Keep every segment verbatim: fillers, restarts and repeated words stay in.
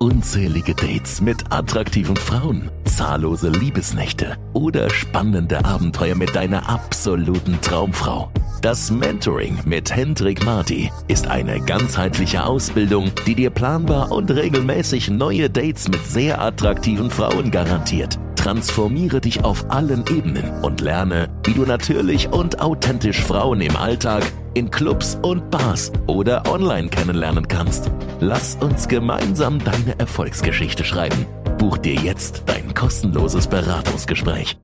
Unzählige Dates mit attraktiven Frauen, zahllose Liebesnächte oder spannende Abenteuer mit deiner absoluten Traumfrau. Das Mentoring mit Hendrik Marty ist eine ganzheitliche Ausbildung, die dir planbar und regelmäßig neue Dates mit sehr attraktiven Frauen garantiert. Transformiere dich auf allen Ebenen und lerne, wie du natürlich und authentisch Frauen im Alltag, in Clubs und Bars oder online kennenlernen kannst. Lass uns gemeinsam deine Erfolgsgeschichte schreiben. Buch dir jetzt dein kostenloses Beratungsgespräch.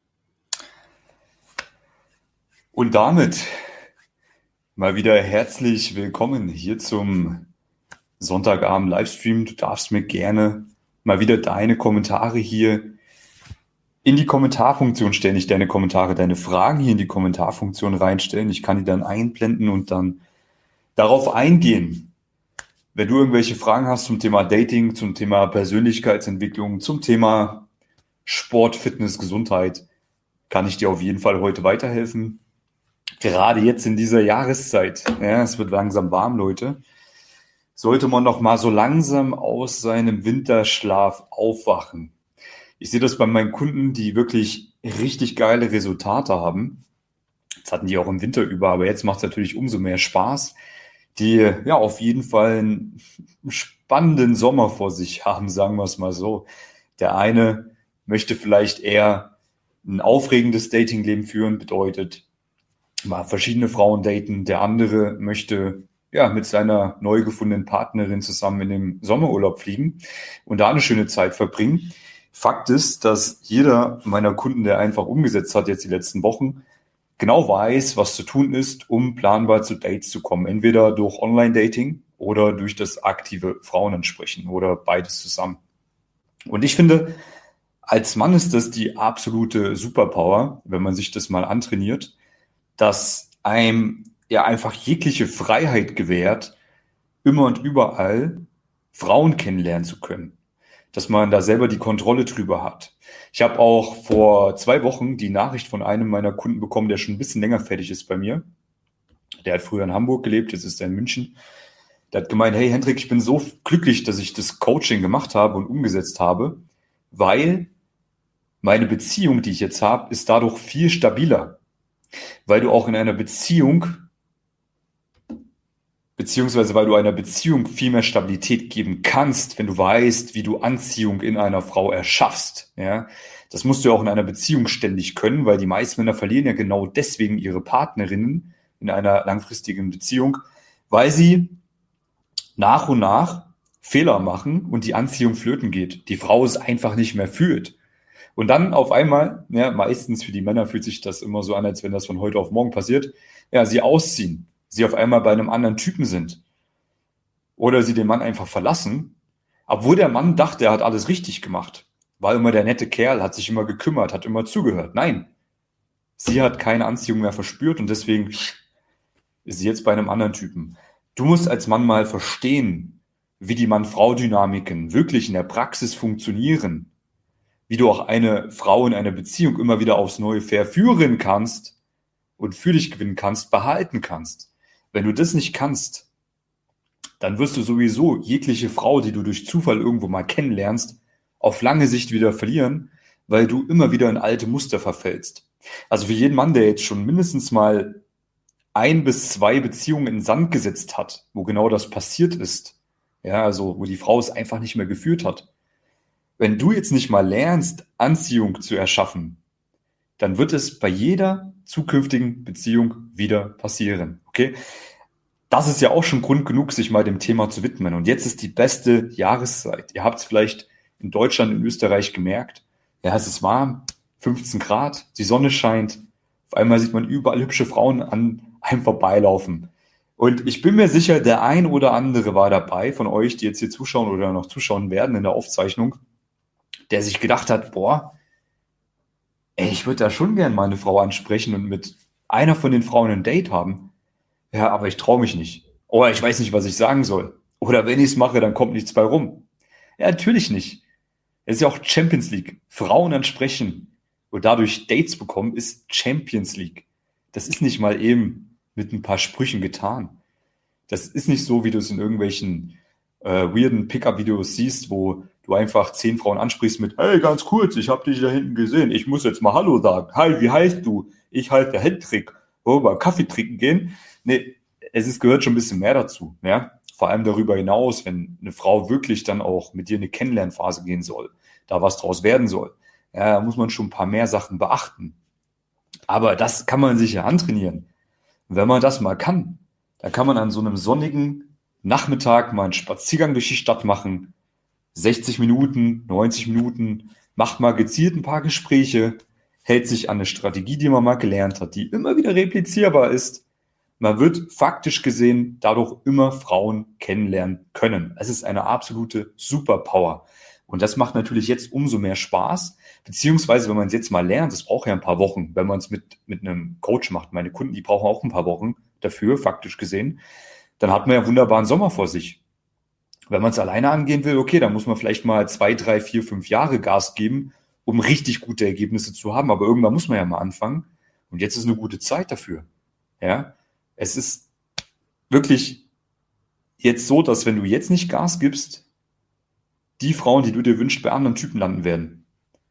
Und damit mal wieder herzlich willkommen hier zum Sonntagabend Livestream. Du darfst mir gerne mal wieder deine Kommentare hier in die Kommentarfunktion stellen, nicht deine Kommentare, deine Fragen hier in die Kommentarfunktion reinstellen. Ich kann die dann einblenden und dann darauf eingehen. Wenn du irgendwelche Fragen hast zum Thema Dating, zum Thema Persönlichkeitsentwicklung, zum Thema Sport, Fitness, Gesundheit, kann ich dir auf jeden Fall heute weiterhelfen. Gerade jetzt in dieser Jahreszeit, ja, es wird langsam warm, Leute, sollte man noch mal so langsam aus seinem Winterschlaf aufwachen. Ich sehe das bei meinen Kunden, die wirklich richtig geile Resultate haben. Das hatten die auch im Winter über, aber jetzt macht es natürlich umso mehr Spaß, die ja auf jeden Fall einen spannenden Sommer vor sich haben, sagen wir es mal so. Der eine möchte vielleicht eher ein aufregendes Datingleben führen, bedeutet mal verschiedene Frauen daten. Der andere möchte ja mit seiner neu gefundenen Partnerin zusammen in den Sommerurlaub fliegen und da eine schöne Zeit verbringen. Fakt ist, dass jeder meiner Kunden, der einfach umgesetzt hat jetzt die letzten Wochen, genau weiß, was zu tun ist, um planbar zu Dates zu kommen. Entweder durch Online-Dating oder durch das aktive Frauenansprechen oder beides zusammen. Und ich finde, als Mann ist das die absolute Superpower, wenn man sich das mal antrainiert, dass einem ja einfach jegliche Freiheit gewährt, immer und überall Frauen kennenlernen zu können. Dass man da selber die Kontrolle drüber hat. Ich habe auch vor zwei Wochen die Nachricht von einem meiner Kunden bekommen, der schon ein bisschen länger fertig ist bei mir. Der hat früher in Hamburg gelebt, jetzt ist er in München. Der hat gemeint, hey Hendrik, ich bin so glücklich, dass ich das Coaching gemacht habe und umgesetzt habe, weil meine Beziehung, die ich jetzt habe, ist dadurch viel stabiler. Weil du auch in einer Beziehung beziehungsweise weil du einer Beziehung viel mehr Stabilität geben kannst, wenn du weißt, wie du Anziehung in einer Frau erschaffst. Ja, das musst du auch in einer Beziehung ständig können, weil die meisten Männer verlieren ja genau deswegen ihre Partnerinnen in einer langfristigen Beziehung, weil sie nach und nach Fehler machen und die Anziehung flöten geht. Die Frau es einfach nicht mehr fühlt. Und dann auf einmal, ja, meistens für die Männer fühlt sich das immer so an, als wenn das von heute auf morgen passiert, ja, sie ausziehen. Sie auf einmal bei einem anderen Typen sind. Oder sie den Mann einfach verlassen, obwohl der Mann dachte, er hat alles richtig gemacht. War immer der nette Kerl, hat sich immer gekümmert, hat immer zugehört. Nein, sie hat keine Anziehung mehr verspürt und deswegen ist sie jetzt bei einem anderen Typen. Du musst als Mann mal verstehen, wie die Mann-Frau-Dynamiken wirklich in der Praxis funktionieren. Wie du auch eine Frau in einer Beziehung immer wieder aufs Neue verführen kannst und für dich gewinnen kannst, behalten kannst. Wenn du das nicht kannst, dann wirst du sowieso jegliche Frau, die du durch Zufall irgendwo mal kennenlernst, auf lange Sicht wieder verlieren, weil du immer wieder in alte Muster verfällst. Also für jeden Mann, der jetzt schon mindestens mal ein bis zwei Beziehungen in den Sand gesetzt hat, wo genau das passiert ist, ja, also wo die Frau es einfach nicht mehr geführt hat. Wenn du jetzt nicht mal lernst, Anziehung zu erschaffen, dann wird es bei jeder zukünftigen Beziehung wieder passieren. Okay? Das ist ja auch schon Grund genug, sich mal dem Thema zu widmen. Und jetzt ist die beste Jahreszeit. Ihr habt es vielleicht in Deutschland, in Österreich gemerkt. Ja, es ist warm, fünfzehn Grad, die Sonne scheint. Auf einmal sieht man überall hübsche Frauen an einem vorbeilaufen. Und ich bin mir sicher, der ein oder andere war dabei von euch, die jetzt hier zuschauen oder noch zuschauen werden in der Aufzeichnung, der sich gedacht hat, boah, ey, ich würde da schon gern mal eine Frau ansprechen und mit einer von den Frauen ein Date haben. Ja, aber ich traue mich nicht. Oder ich weiß nicht, was ich sagen soll. Oder wenn ich es mache, dann kommt nichts bei rum. Ja, natürlich nicht. Es ist ja auch Champions League. Frauen ansprechen und dadurch Dates bekommen, ist Champions League. Das ist nicht mal eben mit ein paar Sprüchen getan. Das ist nicht so, wie du es in irgendwelchen äh, weirden Pickup-Videos siehst, wo du einfach zehn Frauen ansprichst mit, hey, ganz kurz, ich habe dich da hinten gesehen, ich muss jetzt mal Hallo sagen. Hi, wie heißt du? Ich heiße der Hendrik. Wollen wir mal Kaffee trinken gehen? Nee, es ist, gehört schon ein bisschen mehr dazu. Ja? Vor allem darüber hinaus, wenn eine Frau wirklich dann auch mit dir in eine Kennenlernphase gehen soll, da was draus werden soll, ja, da muss man schon ein paar mehr Sachen beachten. Aber das kann man sich ja antrainieren. Und wenn man das mal kann, dann kann man an so einem sonnigen Nachmittag mal einen Spaziergang durch die Stadt machen, sechzig Minuten, neunzig Minuten, macht mal gezielt ein paar Gespräche, hält sich an eine Strategie, die man mal gelernt hat, die immer wieder replizierbar ist. Man wird faktisch gesehen dadurch immer Frauen kennenlernen können. Es ist eine absolute Superpower. Und das macht natürlich jetzt umso mehr Spaß, beziehungsweise wenn man es jetzt mal lernt, das braucht ja ein paar Wochen, wenn man es mit, mit einem Coach macht. Meine Kunden, die brauchen auch ein paar Wochen dafür, faktisch gesehen. Dann hat man ja wunderbaren Sommer vor sich. Wenn man es alleine angehen will, okay, dann muss man vielleicht mal zwei, drei, vier, fünf Jahre Gas geben, um richtig gute Ergebnisse zu haben. Aber irgendwann muss man ja mal anfangen. Und jetzt ist eine gute Zeit dafür. Ja, es ist wirklich jetzt so, dass wenn du jetzt nicht Gas gibst, die Frauen, die du dir wünschst, bei anderen Typen landen werden.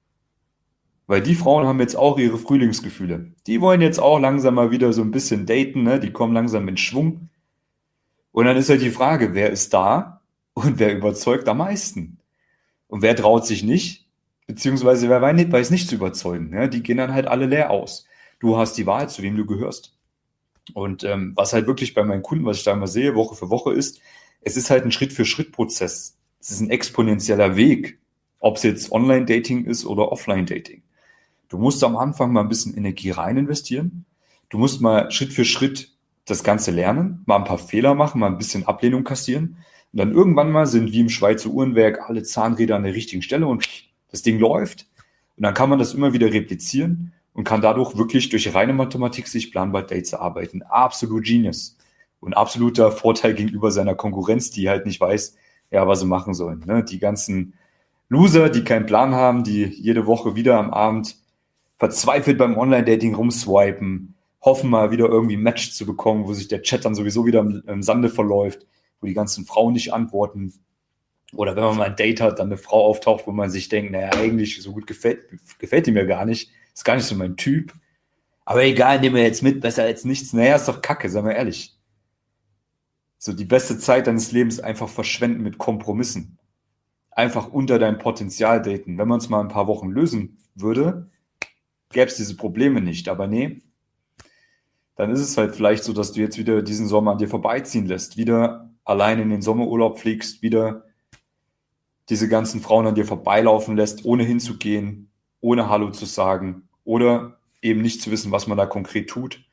Weil die Frauen haben jetzt auch ihre Frühlingsgefühle. Die wollen jetzt auch langsam mal wieder so ein bisschen daten, ne? Die kommen langsam in Schwung. Und dann ist halt die Frage, wer ist da und wer überzeugt am meisten? Und wer traut sich nicht, beziehungsweise wer weiß nicht zu überzeugen. Ne? Die gehen dann halt alle leer aus. Du hast die Wahl, zu wem du gehörst. Und ähm, was halt wirklich bei meinen Kunden, was ich da immer sehe, Woche für Woche ist, es ist halt ein Schritt-für-Schritt-Prozess. Es ist ein exponentieller Weg, ob es jetzt Online-Dating ist oder Offline-Dating. Du musst am Anfang mal ein bisschen Energie rein investieren. Du musst mal Schritt für Schritt das Ganze lernen, mal ein paar Fehler machen, mal ein bisschen Ablehnung kassieren. Und dann irgendwann mal sind wie im Schweizer Uhrenwerk alle Zahnräder an der richtigen Stelle und das Ding läuft. Und dann kann man das immer wieder replizieren und kann dadurch wirklich durch reine Mathematik sich planbar Dates erarbeiten. Absolut Genius. Und absoluter Vorteil gegenüber seiner Konkurrenz, die halt nicht weiß, ja, was sie machen sollen. Ne? Die ganzen Loser, die keinen Plan haben, die jede Woche wieder am Abend verzweifelt beim Online-Dating rumswipen, hoffen mal wieder irgendwie ein Match zu bekommen, wo sich der Chat dann sowieso wieder im, im Sande verläuft, wo die ganzen Frauen nicht antworten. Oder wenn man mal ein Date hat, dann eine Frau auftaucht, wo man sich denkt, naja, eigentlich so gut gefällt, gefällt die mir gar nicht. Ist gar nicht so mein Typ. Aber egal, nehmen wir jetzt mit, besser als nichts. Naja, ist doch Kacke, seien wir ehrlich. So die beste Zeit deines Lebens einfach verschwenden mit Kompromissen. Einfach unter deinem Potenzial daten. Wenn man es mal ein paar Wochen lösen würde, gäbe es diese Probleme nicht. Aber nee, dann ist es halt vielleicht so, dass du jetzt wieder diesen Sommer an dir vorbeiziehen lässt, wieder allein in den Sommerurlaub fliegst, wieder diese ganzen Frauen an dir vorbeilaufen lässt, ohne hinzugehen, ohne Hallo zu sagen oder eben nicht zu wissen, was man da konkret tut.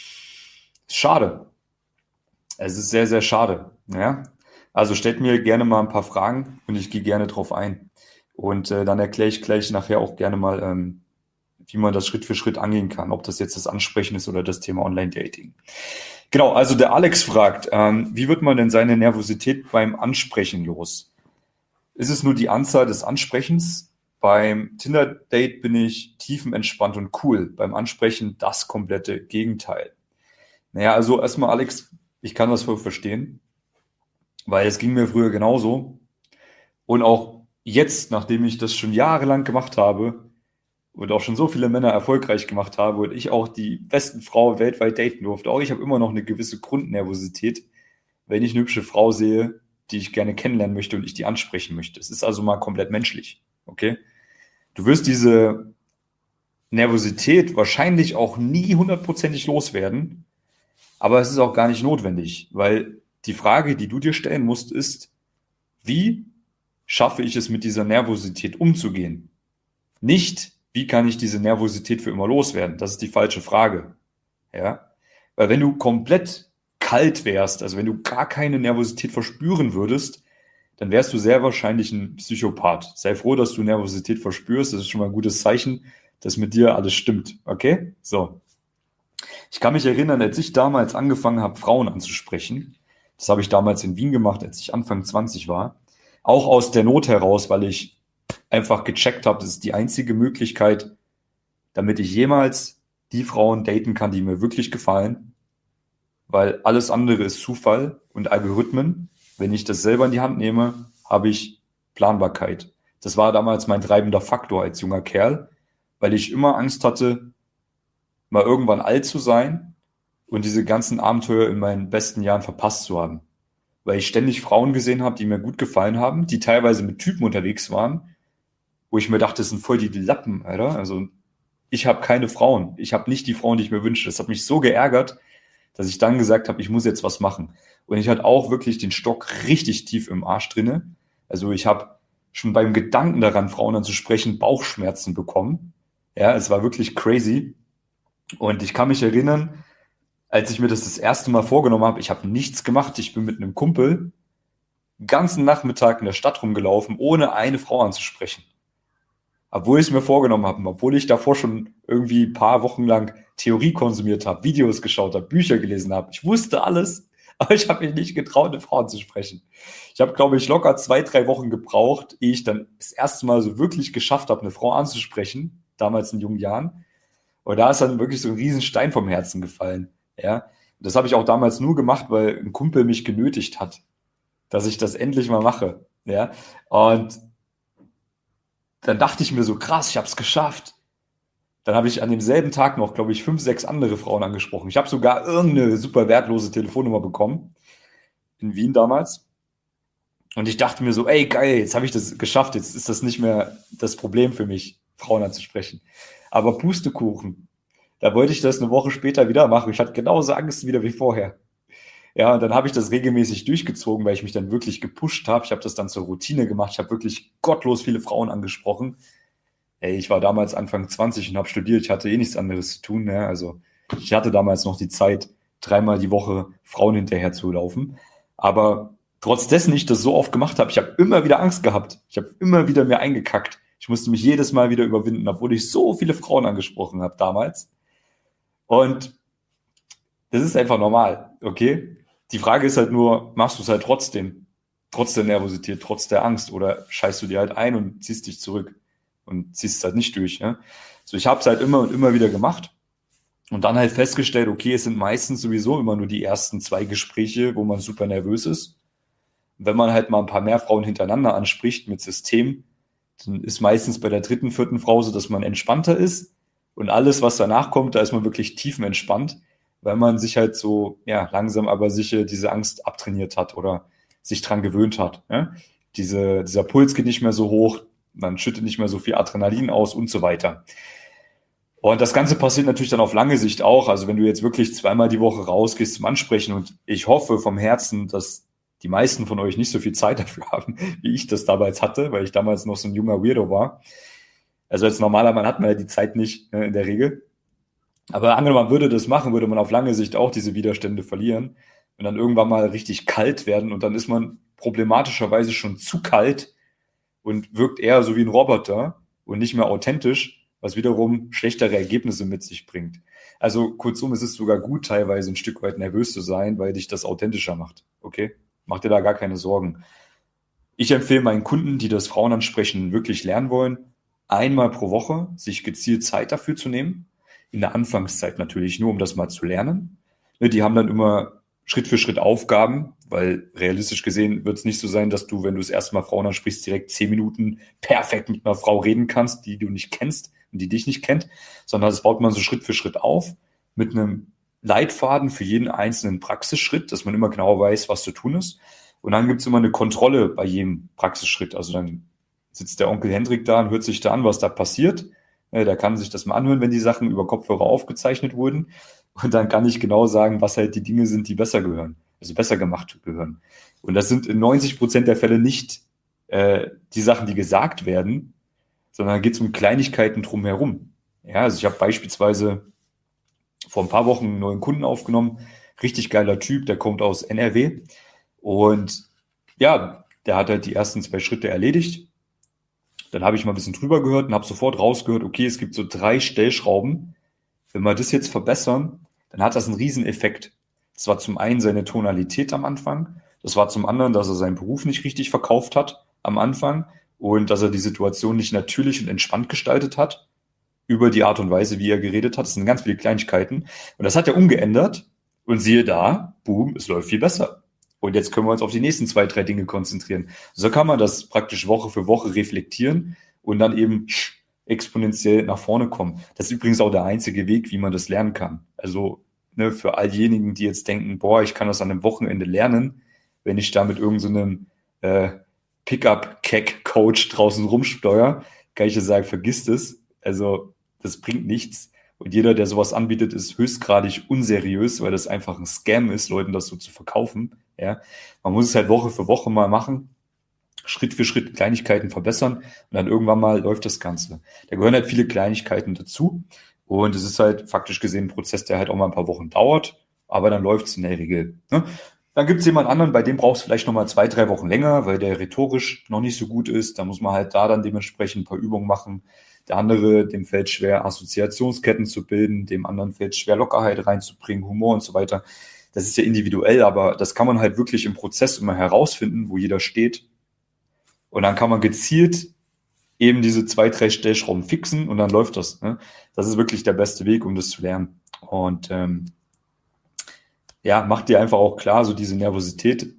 Schade. Es ist sehr, sehr schade. Ja? Also stellt mir gerne mal ein paar Fragen und ich gehe gerne drauf ein. Und äh, dann erkläre ich gleich nachher auch gerne mal, ähm, wie man das Schritt für Schritt angehen kann, ob das jetzt das Ansprechen ist oder das Thema Online-Dating. Genau, also der Alex fragt, ähm, wie wird man denn seine Nervosität beim Ansprechen los? Ist es nur die Anzahl des Ansprechens? Beim Tinder-Date bin ich tiefenentspannt und cool. Beim Ansprechen das komplette Gegenteil. Naja, also erstmal Alex, ich kann das voll verstehen, weil es ging mir früher genauso. Und auch jetzt, nachdem ich das schon jahrelang gemacht habe und auch schon so viele Männer erfolgreich gemacht habe und ich auch die besten Frauen weltweit daten durfte, auch ich habe immer noch eine gewisse Grundnervosität, wenn ich eine hübsche Frau sehe, die ich gerne kennenlernen möchte und ich die ansprechen möchte. Es ist also mal komplett menschlich, okay? Du wirst diese Nervosität wahrscheinlich auch nie hundertprozentig loswerden, aber es ist auch gar nicht notwendig, weil die Frage, die du dir stellen musst, ist, wie schaffe ich es, mit dieser Nervosität umzugehen? Nicht, wie kann ich diese Nervosität für immer loswerden? Das ist die falsche Frage. Ja? Weil wenn du komplett kalt wärst, also wenn du gar keine Nervosität verspüren würdest, dann wärst du sehr wahrscheinlich ein Psychopath. Sei froh, dass du Nervosität verspürst. Das ist schon mal ein gutes Zeichen, dass mit dir alles stimmt. Okay? So. Ich kann mich erinnern, als ich damals angefangen habe, Frauen anzusprechen, das habe ich damals in Wien gemacht, als ich Anfang zwanzig war, auch aus der Not heraus, weil ich einfach gecheckt habe, das ist die einzige Möglichkeit, damit ich jemals die Frauen daten kann, die mir wirklich gefallen, weil alles andere ist Zufall und Algorithmen. wenn ich das selber in die Hand nehme, habe ich Planbarkeit. Das war damals mein treibender Faktor als junger Kerl, weil ich immer Angst hatte, mal irgendwann alt zu sein und diese ganzen Abenteuer in meinen besten Jahren verpasst zu haben. Weil ich ständig Frauen gesehen habe, die mir gut gefallen haben, die teilweise mit Typen unterwegs waren, wo ich mir dachte, das sind voll die Lappen, Alter. Also ich habe keine Frauen. Ich habe nicht die Frauen, die ich mir wünsche. Das hat mich so geärgert, dass ich dann gesagt habe, ich muss jetzt was machen. Und ich hatte auch wirklich den Stock richtig tief im Arsch drinne. Also ich habe schon beim Gedanken daran, Frauen anzusprechen, Bauchschmerzen bekommen. Ja, es war wirklich crazy. Und ich kann mich erinnern, als ich mir das das erste Mal vorgenommen habe, ich habe nichts gemacht. Ich bin mit einem Kumpel den ganzen Nachmittag in der Stadt rumgelaufen, ohne eine Frau anzusprechen. Obwohl ich es mir vorgenommen habe, obwohl ich davor schon irgendwie ein paar Wochen lang Theorie konsumiert habe, Videos geschaut habe, Bücher gelesen habe. Ich wusste alles, aber ich habe mich nicht getraut, eine Frau anzusprechen. Ich habe, glaube ich, locker zwei, drei Wochen gebraucht, ehe ich dann das erste Mal so wirklich geschafft habe, eine Frau anzusprechen, damals in jungen Jahren. Und da ist dann wirklich so ein Riesenstein vom Herzen gefallen. Ja, das habe ich auch damals nur gemacht, weil ein Kumpel mich genötigt hat, dass ich das endlich mal mache. Ja, und dann dachte ich mir so, krass, ich habe es geschafft. Dann habe ich an demselben Tag noch, glaube ich, fünf, sechs andere Frauen angesprochen. Ich habe sogar irgendeine super wertlose Telefonnummer bekommen, in Wien damals. Und ich dachte mir so, ey, geil, jetzt habe ich das geschafft, jetzt ist das nicht mehr das Problem für mich, Frauen anzusprechen. Aber Pustekuchen, da wollte ich das eine Woche später wieder machen. Ich hatte genauso Angst wieder wie vorher. Ja, und dann habe ich das regelmäßig durchgezogen, weil ich mich dann wirklich gepusht habe. Ich habe das dann zur Routine gemacht. Ich habe wirklich gottlos viele Frauen angesprochen. Ey, ich war damals Anfang zwanzig und habe studiert. Ich hatte eh nichts anderes zu tun. Ne? Also ich hatte damals noch die Zeit, dreimal die Woche Frauen hinterher zu laufen. Aber trotz dessen ich das so oft gemacht habe, ich habe immer wieder Angst gehabt. Ich habe immer wieder mir eingekackt. Ich musste mich jedes Mal wieder überwinden, obwohl ich so viele Frauen angesprochen habe damals. Und das ist einfach normal, okay? Die Frage ist halt nur, machst du es halt trotzdem? Trotz der Nervosität, trotz der Angst? Oder scheißt du dir halt ein und ziehst dich zurück und ziehst es halt nicht durch? Ne? So, ich habe es halt immer und immer wieder gemacht und dann halt festgestellt, okay, es sind meistens sowieso immer nur die ersten zwei Gespräche, wo man super nervös ist. Und wenn man halt mal ein paar mehr Frauen hintereinander anspricht mit System, dann ist meistens bei der dritten, vierten Frau so, dass man entspannter ist. Und alles, was danach kommt, da ist man wirklich tiefenentspannt, weil man sich halt so, ja, langsam aber sicher diese Angst abtrainiert hat oder sich dran gewöhnt hat. Ja? Diese, dieser Puls geht nicht mehr so hoch, man schüttet nicht mehr so viel Adrenalin aus und so weiter. Und das Ganze passiert natürlich dann auf lange Sicht auch. Also wenn du jetzt wirklich zweimal die Woche rausgehst zum Ansprechen und ich hoffe vom Herzen, dass die meisten von euch nicht so viel Zeit dafür haben, wie ich das damals hatte, weil ich damals noch so ein junger Weirdo war. Also als normaler Mann hat man ja die Zeit nicht, ne, in der Regel. Aber angenommen, man würde das machen, würde man auf lange Sicht auch diese Widerstände verlieren und dann irgendwann mal richtig kalt werden und dann ist man problematischerweise schon zu kalt und wirkt eher so wie ein Roboter und nicht mehr authentisch, was wiederum schlechtere Ergebnisse mit sich bringt. Also kurzum, es ist sogar gut, teilweise ein Stück weit nervös zu sein, weil dich das authentischer macht. Okay? Mach dir da gar keine Sorgen. Ich empfehle meinen Kunden, die das Frauenansprechen wirklich lernen wollen, einmal pro Woche sich gezielt Zeit dafür zu nehmen. In der Anfangszeit natürlich nur, um das mal zu lernen. Die haben dann immer Schritt für Schritt Aufgaben, weil realistisch gesehen wird es nicht so sein, dass du, wenn du das erste Mal Frauen ansprichst, direkt zehn Minuten perfekt mit einer Frau reden kannst, die du nicht kennst und die dich nicht kennt, sondern das baut man so Schritt für Schritt auf mit einem Leitfaden für jeden einzelnen Praxisschritt, dass man immer genau weiß, was zu tun ist. Und dann gibt es immer eine Kontrolle bei jedem Praxisschritt. Also dann sitzt der Onkel Hendrik da und hört sich da an, was da passiert. Der kann sich das mal anhören, wenn die Sachen über Kopfhörer aufgezeichnet wurden. Und dann kann ich genau sagen, was halt die Dinge sind, die besser gehören, also besser gemacht gehören. Und das sind in neunzig Prozent der Fälle nicht äh, die Sachen, die gesagt werden, sondern da geht es um Kleinigkeiten drumherum. Ja, also ich habe beispielsweise vor ein paar Wochen einen neuen Kunden aufgenommen, richtig geiler Typ, der kommt aus N R W. Und ja, der hat halt die ersten zwei Schritte erledigt. Dann habe ich mal ein bisschen drüber gehört und habe sofort rausgehört, okay, es gibt so drei Stellschrauben. Wenn wir das jetzt verbessern, dann hat das einen Rieseneffekt. Das war zum einen seine Tonalität am Anfang. Das war zum anderen, dass er seinen Beruf nicht richtig verkauft hat am Anfang und dass er die Situation nicht natürlich und entspannt gestaltet hat über die Art und Weise, wie er geredet hat. Das sind ganz viele Kleinigkeiten. Und das hat er umgeändert und siehe da, boom, es läuft viel besser. Und jetzt können wir uns auf die nächsten zwei, drei Dinge konzentrieren. So kann man das praktisch Woche für Woche reflektieren und dann eben exponentiell nach vorne kommen. Das ist übrigens auch der einzige Weg, wie man das lernen kann. Also ne, für all diejenigen, die jetzt denken, boah, ich kann das an einem Wochenende lernen, wenn ich da mit irgendeinem so äh, Pickup-Cack-Coach draußen rumsteuere, kann ich dir sagen, vergiss das. Also das bringt nichts. Und jeder, der sowas anbietet, ist höchstgradig unseriös, weil das einfach ein Scam ist, Leuten das so zu verkaufen. Ja, man muss es halt Woche für Woche mal machen, Schritt für Schritt Kleinigkeiten verbessern und dann irgendwann mal läuft das Ganze. Da gehören halt viele Kleinigkeiten dazu und es ist halt faktisch gesehen ein Prozess, der halt auch mal ein paar Wochen dauert, aber dann läuft es in der Regel. Ne? Dann gibt es jemand anderen, bei dem brauchst du vielleicht noch mal zwei, drei Wochen länger, weil der rhetorisch noch nicht so gut ist. Da muss man halt da dann dementsprechend ein paar Übungen machen. Der andere, dem fällt schwer, Assoziationsketten zu bilden, dem anderen fällt schwer, Lockerheit reinzubringen, Humor und so weiter. Das ist ja individuell, aber das kann man halt wirklich im Prozess immer herausfinden, wo jeder steht. Und dann kann man gezielt eben diese zwei, drei Stellschrauben fixen und dann läuft das. Ne? Das ist wirklich der beste Weg, um das zu lernen. Und ähm, ja, mach dir einfach auch klar, so diese Nervosität,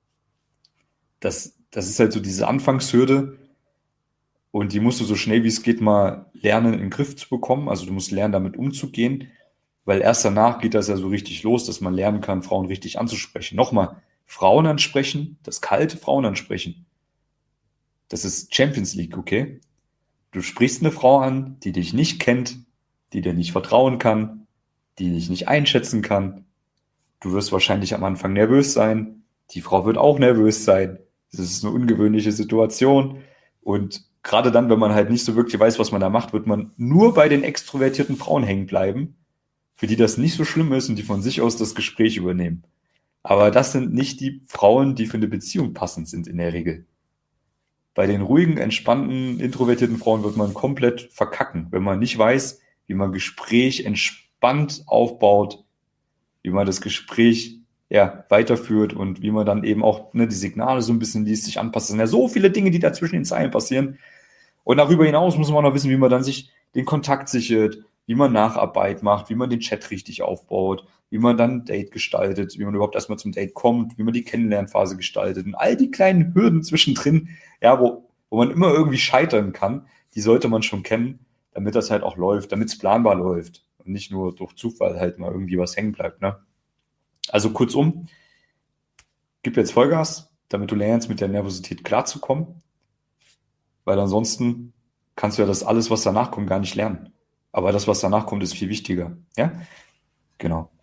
das, das ist halt so diese Anfangshürde und die musst du so schnell wie es geht mal lernen, in den Griff zu bekommen. Also du musst lernen, damit umzugehen. Weil erst danach geht das ja so richtig los, dass man lernen kann, Frauen richtig anzusprechen. Nochmal, Frauen ansprechen, das kalte Frauen ansprechen. Das ist Champions League, okay? Du sprichst eine Frau an, die dich nicht kennt, die dir nicht vertrauen kann, die dich nicht einschätzen kann. Du wirst wahrscheinlich am Anfang nervös sein. Die Frau wird auch nervös sein. Das ist eine ungewöhnliche Situation. Und gerade dann, wenn man halt nicht so wirklich weiß, was man da macht, wird man nur bei den extrovertierten Frauen hängen bleiben, für die das nicht so schlimm ist und die von sich aus das Gespräch übernehmen. Aber das sind nicht die Frauen, die für eine Beziehung passend sind in der Regel. Bei den ruhigen, entspannten, introvertierten Frauen wird man komplett verkacken, wenn man nicht weiß, wie man Gespräch entspannt aufbaut, wie man das Gespräch ja, weiterführt und wie man dann eben auch ne, die Signale so ein bisschen liest, sich anpasst. Es sind ja so viele Dinge, die da zwischen den Zeilen passieren. Und darüber hinaus muss man auch noch wissen, wie man dann sich den Kontakt sichert, wie man Nacharbeit macht, wie man den Chat richtig aufbaut, wie man dann ein Date gestaltet, wie man überhaupt erstmal zum Date kommt, wie man die Kennenlernphase gestaltet und all die kleinen Hürden zwischendrin, ja, wo, wo man immer irgendwie scheitern kann, die sollte man schon kennen, damit das halt auch läuft, damit es planbar läuft und nicht nur durch Zufall halt mal irgendwie was hängen bleibt, ne? Also kurzum, gib jetzt Vollgas, damit du lernst, mit der Nervosität klarzukommen, weil ansonsten kannst du ja das alles, was danach kommt, gar nicht lernen. Aber das, was danach kommt, ist viel wichtiger. Ja, genau.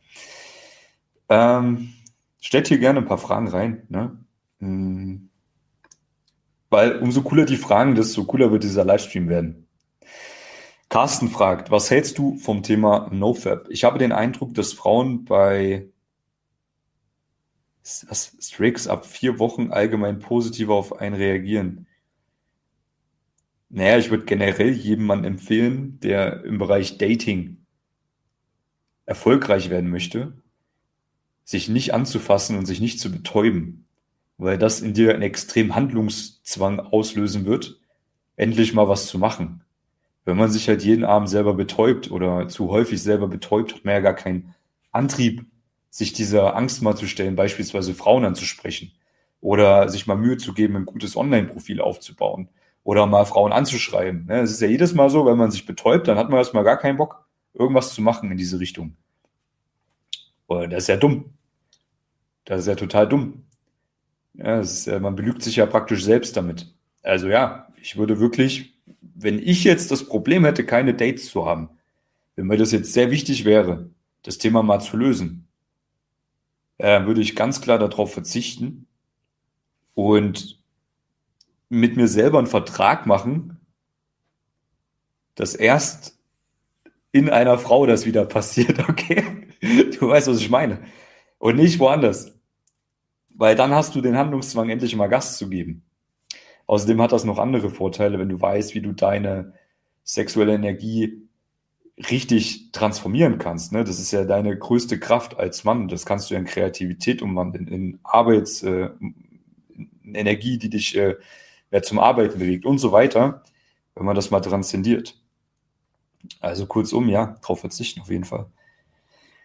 Ähm, stellt hier gerne ein paar Fragen rein, ne? Hm. Weil umso cooler die Fragen, desto cooler wird dieser Livestream werden. Carsten fragt, was hältst du vom Thema NoFap? Ich habe den Eindruck, dass Frauen bei was, Strix ab vier Wochen allgemein positiver auf einen reagieren. Naja, ich würde generell jedem Mann empfehlen, der im Bereich Dating erfolgreich werden möchte, sich nicht anzufassen und sich nicht zu betäuben, weil das in dir einen extremen Handlungszwang auslösen wird, endlich mal was zu machen. Wenn man sich halt jeden Abend selber betäubt oder zu häufig selber betäubt, hat man ja gar keinen Antrieb, sich dieser Angst mal zu stellen, beispielsweise Frauen anzusprechen oder sich mal Mühe zu geben, ein gutes Online-Profil aufzubauen oder mal Frauen anzuschreiben. Es ist ja jedes Mal so, wenn man sich betäubt, dann hat man erstmal gar keinen Bock, irgendwas zu machen in diese Richtung. Das ist ja dumm. Das ist ja total dumm. Ja, das ist, man belügt sich ja praktisch selbst damit. Also ja, ich würde wirklich, wenn ich jetzt das Problem hätte, keine Dates zu haben, wenn mir das jetzt sehr wichtig wäre, das Thema mal zu lösen, äh, würde ich ganz klar darauf verzichten und mit mir selber einen Vertrag machen, dass erst in einer Frau das wieder passiert, okay? Du weißt, was ich meine. Und nicht woanders. Weil dann hast du den Handlungszwang, endlich mal Gas zu geben. Außerdem hat das noch andere Vorteile, wenn du weißt, wie du deine sexuelle Energie richtig transformieren kannst. Ne? Das ist ja deine größte Kraft als Mann. Das kannst du ja in Kreativität umwandeln, in Arbeits, äh, in Energie, die dich äh, ja, zum Arbeiten bewegt und so weiter, wenn man das mal transzendiert. Also kurzum, ja, drauf verzichten auf jeden Fall.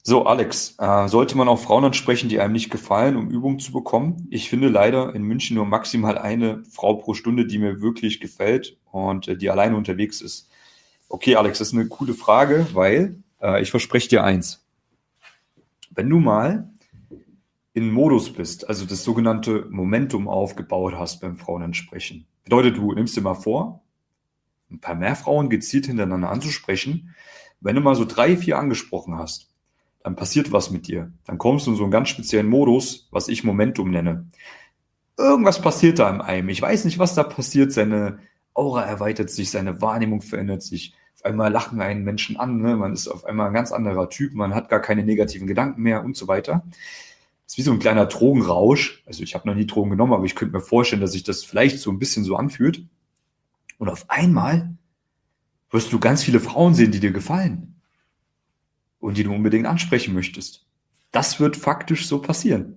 So, Alex, äh, sollte man auch Frauen ansprechen, die einem nicht gefallen, um Übung zu bekommen? Ich finde leider in München nur maximal eine Frau pro Stunde, die mir wirklich gefällt und äh, die alleine unterwegs ist. Okay, Alex, das ist eine coole Frage, weil äh, ich verspreche dir eins. Wenn du mal in Modus bist, also das sogenannte Momentum aufgebaut hast beim Frauenansprechen, bedeutet, du nimmst dir mal vor, ein paar mehr Frauen gezielt hintereinander anzusprechen. Wenn du mal so drei, vier angesprochen hast, dann passiert was mit dir. Dann kommst du in so einen ganz speziellen Modus, was ich Momentum nenne. Irgendwas passiert da in einem. Ich weiß nicht, was da passiert. Seine Aura erweitert sich, seine Wahrnehmung verändert sich. Auf einmal lachen einen Menschen an, ne? Man ist auf einmal ein ganz anderer Typ, man hat gar keine negativen Gedanken mehr und so weiter. Das ist wie so ein kleiner Drogenrausch. Also ich habe noch nie Drogen genommen, aber ich könnte mir vorstellen, dass sich das vielleicht so ein bisschen so anfühlt. Und auf einmal wirst du ganz viele Frauen sehen, die dir gefallen und die du unbedingt ansprechen möchtest. Das wird faktisch so passieren.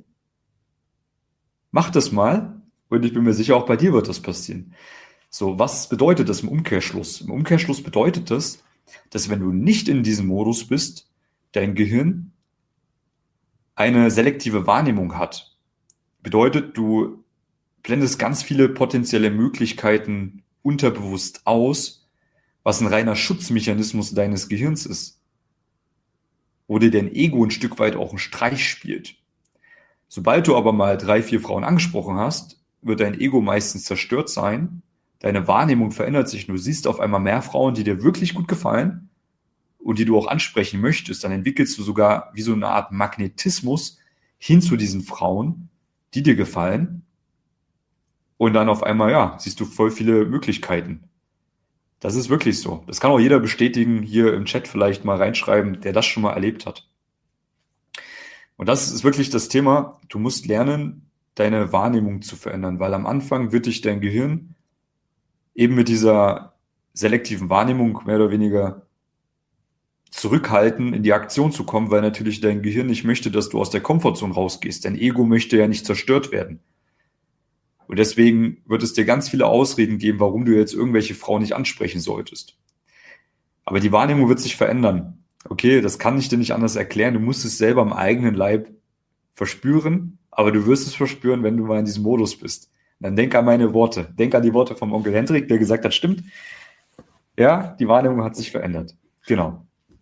Mach das mal und ich bin mir sicher, auch bei dir wird das passieren. So, was bedeutet das im Umkehrschluss? Im Umkehrschluss bedeutet das, dass wenn du nicht in diesem Modus bist, dein Gehirn eine selektive Wahrnehmung hat. Bedeutet, du blendest ganz viele potenzielle Möglichkeiten unterbewusst aus, was ein reiner Schutzmechanismus deines Gehirns ist, wo dir dein Ego ein Stück weit auch einen Streich spielt. Sobald du aber mal drei, vier Frauen angesprochen hast, wird dein Ego meistens zerstört sein, deine Wahrnehmung verändert sich, du siehst auf einmal mehr Frauen, die dir wirklich gut gefallen und die du auch ansprechen möchtest, dann entwickelst du sogar wie so eine Art Magnetismus hin zu diesen Frauen, die dir gefallen. Und dann auf einmal, ja, siehst du voll viele Möglichkeiten. Das ist wirklich so. Das kann auch jeder bestätigen, hier im Chat vielleicht mal reinschreiben, der das schon mal erlebt hat. Und das ist wirklich das Thema, du musst lernen, deine Wahrnehmung zu verändern, weil am Anfang wird dich dein Gehirn eben mit dieser selektiven Wahrnehmung mehr oder weniger zurückhalten, in die Aktion zu kommen, weil natürlich dein Gehirn nicht möchte, dass du aus der Komfortzone rausgehst. Dein Ego möchte ja nicht zerstört werden. Und deswegen wird es dir ganz viele Ausreden geben, warum du jetzt irgendwelche Frauen nicht ansprechen solltest. Aber die Wahrnehmung wird sich verändern. Okay, das kann ich dir nicht anders erklären. Du musst es selber am eigenen Leib verspüren, aber du wirst es verspüren, wenn du mal in diesem Modus bist. Und dann denk an meine Worte. Denk an die Worte vom Onkel Hendrik, der gesagt hat, stimmt. Ja, die Wahrnehmung hat sich verändert. Genau.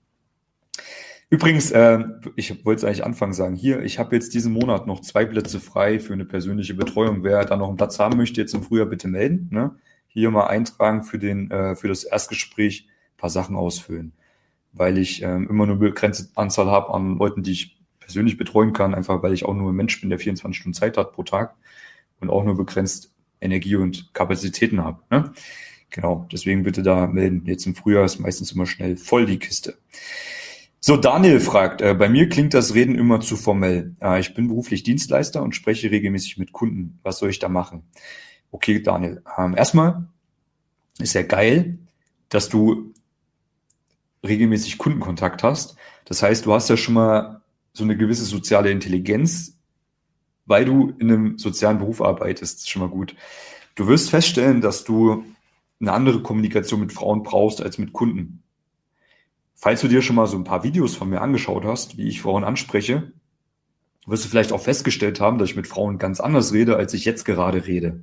Übrigens, äh, ich wollte es eigentlich anfangen sagen, hier, ich habe jetzt diesen Monat noch zwei Plätze frei für eine persönliche Betreuung. Wer da noch einen Platz haben möchte, jetzt im Frühjahr bitte melden. Ne? Hier mal eintragen für, den, äh, für das Erstgespräch, ein paar Sachen ausfüllen. Weil ich äh, immer nur eine begrenzte Anzahl habe an Leuten, die ich persönlich betreuen kann, einfach weil ich auch nur ein Mensch bin, der vierundzwanzig Stunden Zeit hat pro Tag und auch nur begrenzt Energie und Kapazitäten habe. Ne? Genau, deswegen bitte da melden. Jetzt im Frühjahr ist meistens immer schnell voll die Kiste. So, Daniel fragt, äh, bei mir klingt das Reden immer zu formell. Äh, ich bin beruflich Dienstleister und spreche regelmäßig mit Kunden. Was soll ich da machen? Okay, Daniel, ähm, erstmal ist ja geil, dass du regelmäßig Kundenkontakt hast. Das heißt, du hast ja schon mal so eine gewisse soziale Intelligenz, weil du in einem sozialen Beruf arbeitest. Das ist schon mal gut. Du wirst feststellen, dass du eine andere Kommunikation mit Frauen brauchst als mit Kunden. Falls du dir schon mal so ein paar Videos von mir angeschaut hast, wie ich Frauen anspreche, wirst du vielleicht auch festgestellt haben, dass ich mit Frauen ganz anders rede, als ich jetzt gerade rede.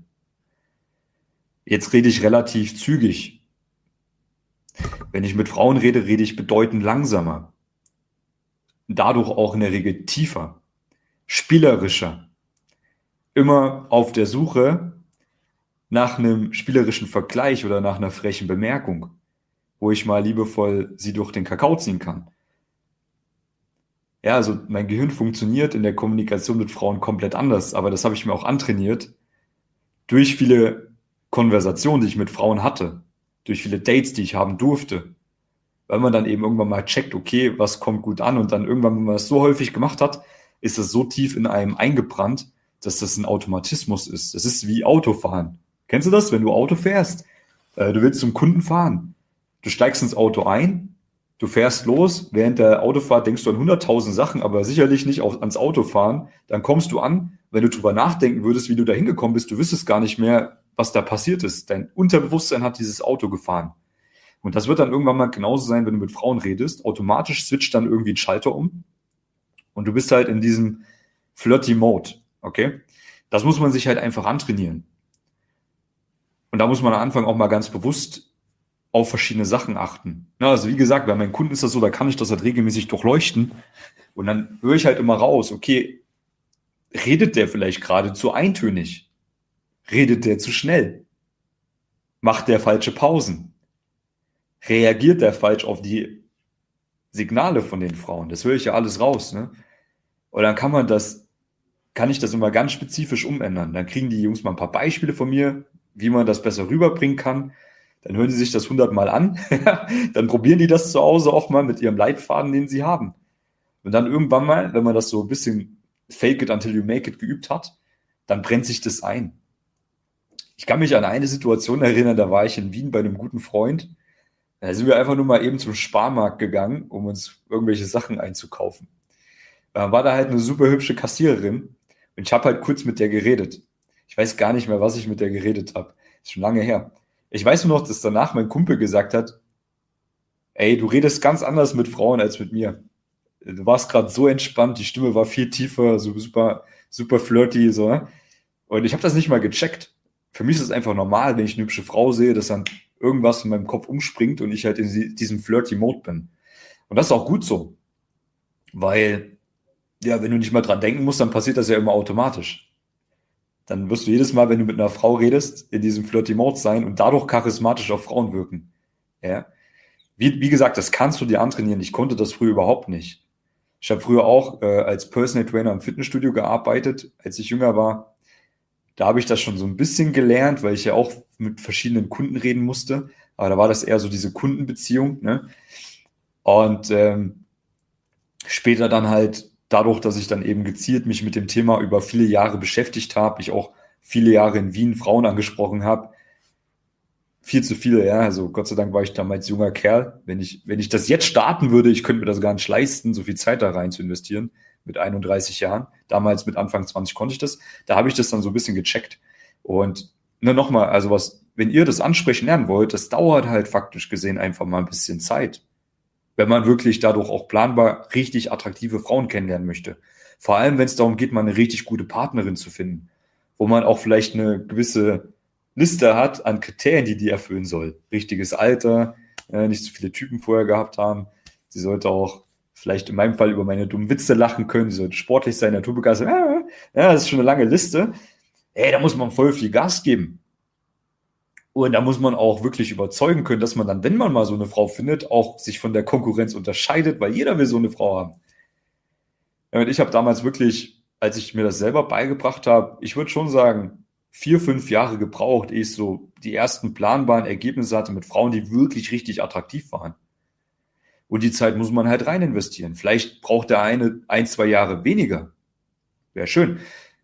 Jetzt rede ich relativ zügig. Wenn ich mit Frauen rede, rede ich bedeutend langsamer. Dadurch auch in der Regel tiefer, spielerischer. Immer auf der Suche nach einem spielerischen Vergleich oder nach einer frechen Bemerkung, wo ich mal liebevoll sie durch den Kakao ziehen kann. Ja, also mein Gehirn funktioniert in der Kommunikation mit Frauen komplett anders, aber das habe ich mir auch antrainiert durch viele Konversationen, die ich mit Frauen hatte, durch viele Dates, die ich haben durfte, weil man dann eben irgendwann mal checkt, okay, was kommt gut an und dann irgendwann, wenn man das so häufig gemacht hat, ist das so tief in einem eingebrannt, dass das ein Automatismus ist. Das ist wie Autofahren. Kennst du das, wenn du Auto fährst? Äh, du willst zum Kunden fahren. Du steigst ins Auto ein, du fährst los, während der Autofahrt denkst du an hunderttausend Sachen, aber sicherlich nicht auf, ans Autofahren. Dann kommst du an, wenn du drüber nachdenken würdest, wie du da hingekommen bist, du wüsstest gar nicht mehr, was da passiert ist. Dein Unterbewusstsein hat dieses Auto gefahren. Und das wird dann irgendwann mal genauso sein, wenn du mit Frauen redest. Automatisch switcht dann irgendwie ein Schalter um Und du bist halt in diesem flirty Mode, okay? Das muss man sich halt einfach antrainieren. Und da muss man am Anfang auch mal ganz bewusst auf verschiedene Sachen achten. Ja, also wie gesagt, bei meinen Kunden ist das so, da kann ich das halt regelmäßig durchleuchten. Und dann höre ich halt immer raus, okay, redet der vielleicht gerade zu eintönig? Redet der zu schnell? Macht der falsche Pausen? Reagiert der falsch auf die Signale von den Frauen? Das höre ich ja alles raus, ne? Und dann kann man das, kann ich das immer ganz spezifisch umändern. Dann kriegen die Jungs mal ein paar Beispiele von mir, wie man das besser rüberbringen kann. Dann hören sie sich das hundertmal an. Dann probieren die das zu Hause auch mal mit ihrem Leitfaden, den sie haben. Und dann irgendwann mal, wenn man das so ein bisschen fake it until you make it geübt hat, dann brennt sich das ein. Ich kann mich an eine Situation erinnern, da war ich in Wien bei einem guten Freund. Da sind wir einfach nur mal eben zum Sparmarkt gegangen, um uns irgendwelche Sachen einzukaufen. Da war da halt eine super hübsche Kassiererin und ich habe halt kurz mit der geredet. Ich weiß gar nicht mehr, was ich mit der geredet habe. Ist schon lange her. Ich weiß nur noch, dass danach mein Kumpel gesagt hat, ey, du redest ganz anders mit Frauen als mit mir. Du warst gerade so entspannt, die Stimme war viel tiefer, so super, super flirty, so. Ne? Und ich habe das nicht mal gecheckt. Für mich ist es einfach normal, wenn ich eine hübsche Frau sehe, dass dann irgendwas in meinem Kopf umspringt und ich halt in diesem flirty Mode bin. Und das ist auch gut so. Weil, ja, wenn du nicht mal dran denken musst, dann passiert das ja immer automatisch. Dann wirst du jedes Mal, wenn du mit einer Frau redest, in diesem flirty Mode sein und dadurch charismatisch auf Frauen wirken. Ja. Wie, wie gesagt, das kannst du dir antrainieren. Ich konnte das früher überhaupt nicht. Ich habe früher auch äh, als Personal Trainer im Fitnessstudio gearbeitet, als ich jünger war. Da habe ich das schon so ein bisschen gelernt, weil ich ja auch mit verschiedenen Kunden reden musste. Aber da war das eher so diese Kundenbeziehung. Ne? Und ähm, später dann halt dadurch, dass ich dann eben gezielt mich mit dem Thema über viele Jahre beschäftigt habe, ich auch viele Jahre in Wien Frauen angesprochen habe, viel zu viele, ja, also Gott sei Dank war ich damals junger Kerl. Wenn ich, wenn ich das jetzt starten würde, ich könnte mir das gar nicht leisten, so viel Zeit da rein zu investieren, mit einunddreißig Jahren. Damals mit Anfang zwanzig konnte ich das. Da habe ich das dann so ein bisschen gecheckt. Und ne, nochmal, also was, wenn ihr das ansprechen lernen wollt, das dauert halt faktisch gesehen einfach mal ein bisschen Zeit. Wenn man wirklich dadurch auch planbar richtig attraktive Frauen kennenlernen möchte. Vor allem, wenn es darum geht, mal eine richtig gute Partnerin zu finden, wo man auch vielleicht eine gewisse Liste hat an Kriterien, die die erfüllen soll. Richtiges Alter, äh, nicht so viele Typen vorher gehabt haben. Sie sollte auch vielleicht in meinem Fall über meine dummen Witze lachen können. Sie sollte sportlich sein, naturbegeistert. Ja, das ist schon eine lange Liste. Ey, da muss man voll viel Gas geben. Und da muss man auch wirklich überzeugen können, dass man dann, wenn man mal so eine Frau findet, auch sich von der Konkurrenz unterscheidet, weil jeder will so eine Frau haben. Ja, und ich habe damals wirklich, als ich mir das selber beigebracht habe, ich würde schon sagen, vier, fünf Jahre gebraucht, ehe ich so die ersten planbaren Ergebnisse hatte mit Frauen, die wirklich richtig attraktiv waren. Und die Zeit muss man halt rein investieren. Vielleicht braucht der eine ein, zwei Jahre weniger. Wäre schön.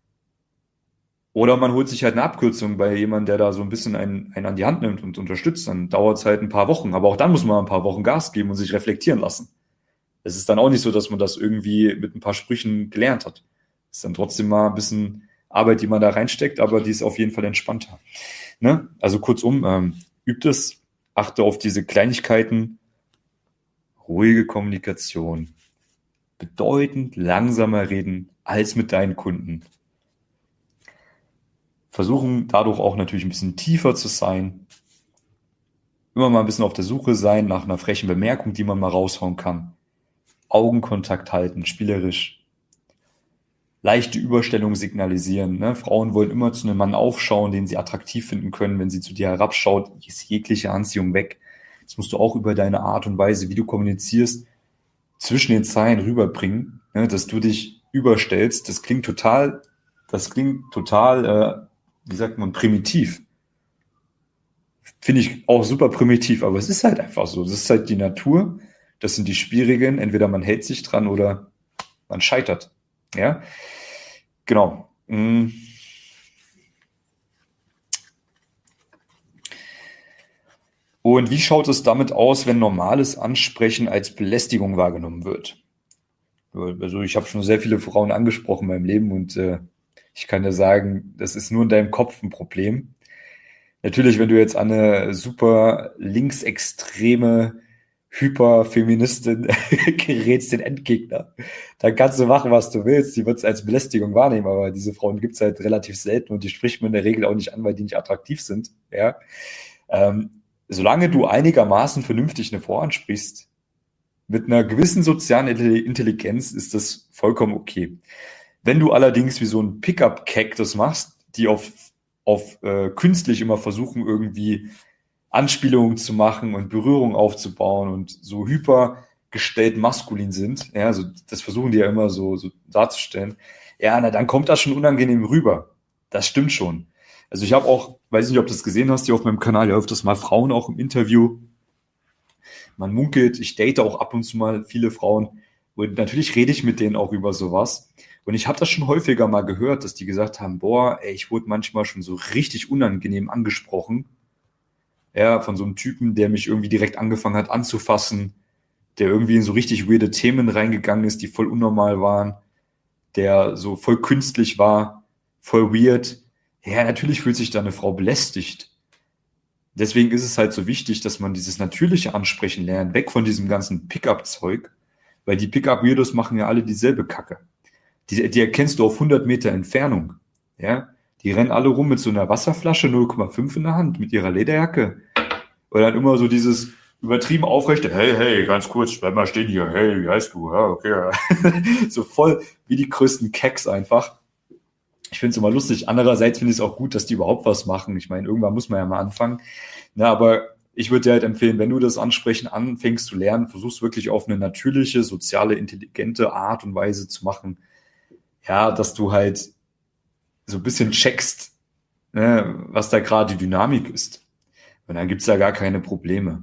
Oder man holt sich halt eine Abkürzung bei jemandem, der da so ein bisschen einen, einen an die Hand nimmt und unterstützt. Dann dauert es halt ein paar Wochen. Aber auch dann muss man ein paar Wochen Gas geben und sich reflektieren lassen. Es ist dann auch nicht so, dass man das irgendwie mit ein paar Sprüchen gelernt hat. Es ist dann trotzdem mal ein bisschen Arbeit, die man da reinsteckt, aber die ist auf jeden Fall entspannter. Ne? Also kurzum, ähm, übt es, achte auf diese Kleinigkeiten, ruhige Kommunikation, bedeutend langsamer reden als mit deinen Kunden. Versuchen dadurch auch natürlich ein bisschen tiefer zu sein, immer mal ein bisschen auf der Suche sein nach einer frechen Bemerkung, die man mal raushauen kann, Augenkontakt halten, spielerisch, leichte Überstellung signalisieren. Ne? Frauen wollen immer zu einem Mann aufschauen, den sie attraktiv finden können. Wenn sie zu dir herabschaut, ist jegliche Anziehung weg. Das musst du auch über deine Art und Weise, wie du kommunizierst, zwischen den Zeilen rüberbringen, ne? Dass du dich überstellst. Das klingt total, das klingt total, äh, wie sagt man, primitiv. Finde ich auch super primitiv, aber es ist halt einfach so. Das ist halt die Natur. Das sind die Spielregeln. Entweder man hält sich dran oder man scheitert. Ja, genau. Und wie schaut es damit aus, wenn normales Ansprechen als Belästigung wahrgenommen wird? Also ich habe schon sehr viele Frauen angesprochen in meinem Leben und äh, ich kann dir sagen, das ist nur in deinem Kopf ein Problem. Natürlich, wenn du jetzt an eine super linksextreme, Hyperfeministin gerätst den Endgegner. Dann kannst du machen, was du willst. Die wird es als Belästigung wahrnehmen, aber diese Frauen gibt es halt relativ selten und die spricht man in der Regel auch nicht an, weil die nicht attraktiv sind. Ja. Ähm, solange du einigermaßen vernünftig eine Frau ansprichst, mit einer gewissen sozialen Intelligenz ist das vollkommen okay. Wenn du allerdings wie so ein Pickup-Cack das machst, die auf, auf äh, künstlich immer versuchen, irgendwie Anspielungen zu machen und Berührung aufzubauen und so hypergestellt maskulin sind, ja, so, das versuchen die ja immer so, so darzustellen, ja, na, dann kommt das schon unangenehm rüber. Das stimmt schon. Also ich habe auch, weiß nicht, ob du das gesehen hast, hier auf meinem Kanal, ja öfters mal Frauen auch im Interview. Man munkelt, ich date auch ab und zu mal viele Frauen und natürlich rede ich mit denen auch über sowas. Und ich habe das schon häufiger mal gehört, dass die gesagt haben, boah, ey, ich wurde manchmal schon so richtig unangenehm angesprochen. Ja, von so einem Typen, der mich irgendwie direkt angefangen hat anzufassen, der irgendwie in so richtig weirde Themen reingegangen ist, die voll unnormal waren, der so voll künstlich war, voll weird. Ja, natürlich fühlt sich da eine Frau belästigt. Deswegen ist es halt so wichtig, dass man dieses natürliche Ansprechen lernt, weg von diesem ganzen Pickup-Zeug, weil die Pickup-Weirdos machen ja alle dieselbe Kacke. Die, die erkennst du auf hundert Meter Entfernung. Ja, die rennen alle rum mit so einer Wasserflasche null Komma fünf in der Hand, mit ihrer Lederjacke. Und dann immer so dieses übertrieben aufrechte, hey, hey, ganz kurz, bleib mal stehen hier, hey, wie heißt du? Ja, okay. So voll wie die größten Keks einfach. Ich finde es immer lustig. Andererseits finde ich es auch gut, dass die überhaupt was machen. Ich meine, irgendwann muss man ja mal anfangen. Na, aber ich würde dir halt empfehlen, wenn du das Ansprechen anfängst zu lernen, versuchst wirklich auf eine natürliche, soziale, intelligente Art und Weise zu machen. Ja, dass du halt so ein bisschen checkst, ne, was da gerade die Dynamik ist. Und dann gibt's da gar keine Probleme.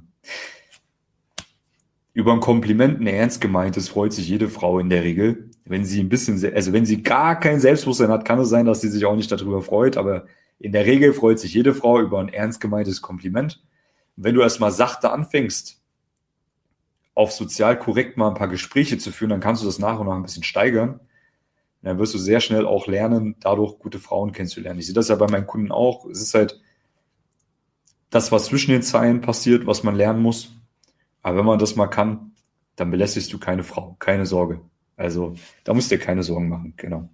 Über ein Kompliment, ein ernst gemeintes, freut sich jede Frau in der Regel. Wenn sie ein bisschen, also wenn sie gar kein Selbstbewusstsein hat, kann es sein, dass sie sich auch nicht darüber freut, aber in der Regel freut sich jede Frau über ein ernst gemeintes Kompliment. Und wenn du erstmal sachte anfängst, auf sozial korrekt mal ein paar Gespräche zu führen, dann kannst du das nach und nach ein bisschen steigern. Und dann wirst du sehr schnell auch lernen, dadurch gute Frauen kennenzulernen. Ich sehe das ja bei meinen Kunden auch. Es ist halt das, was zwischen den Zeilen passiert, was man lernen muss. Aber wenn man das mal kann, dann belästigst du keine Frau. Keine Sorge. Also, da musst du dir keine Sorgen machen. Genau.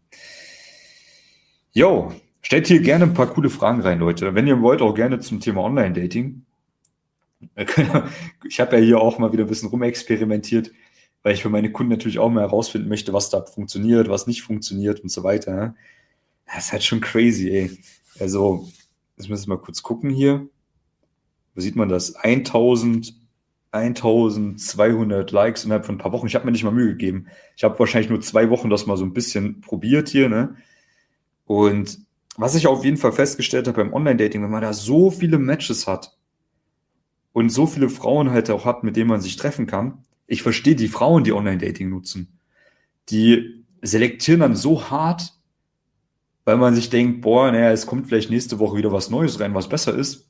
Jo, stellt hier gerne ein paar coole Fragen rein, Leute. Wenn ihr wollt, auch gerne zum Thema Online-Dating. Ich habe ja hier auch mal wieder ein bisschen rumexperimentiert, weil ich für meine Kunden natürlich auch mal herausfinden möchte, was da funktioniert, was nicht funktioniert und so weiter. Das ist halt schon crazy, ey. Also, jetzt müssen wir mal kurz gucken hier. Wo sieht man das? eintausendzweihundert Likes innerhalb von ein paar Wochen. Ich habe mir nicht mal Mühe gegeben. Ich habe wahrscheinlich nur zwei Wochen das mal so ein bisschen probiert hier, ne? Und was ich auf jeden Fall festgestellt habe beim Online-Dating, wenn man da so viele Matches hat und so viele Frauen halt auch hat, mit denen man sich treffen kann, ich verstehe die Frauen, die Online-Dating nutzen. Die selektieren dann so hart, weil man sich denkt, boah, naja, es kommt vielleicht nächste Woche wieder was Neues rein, was besser ist,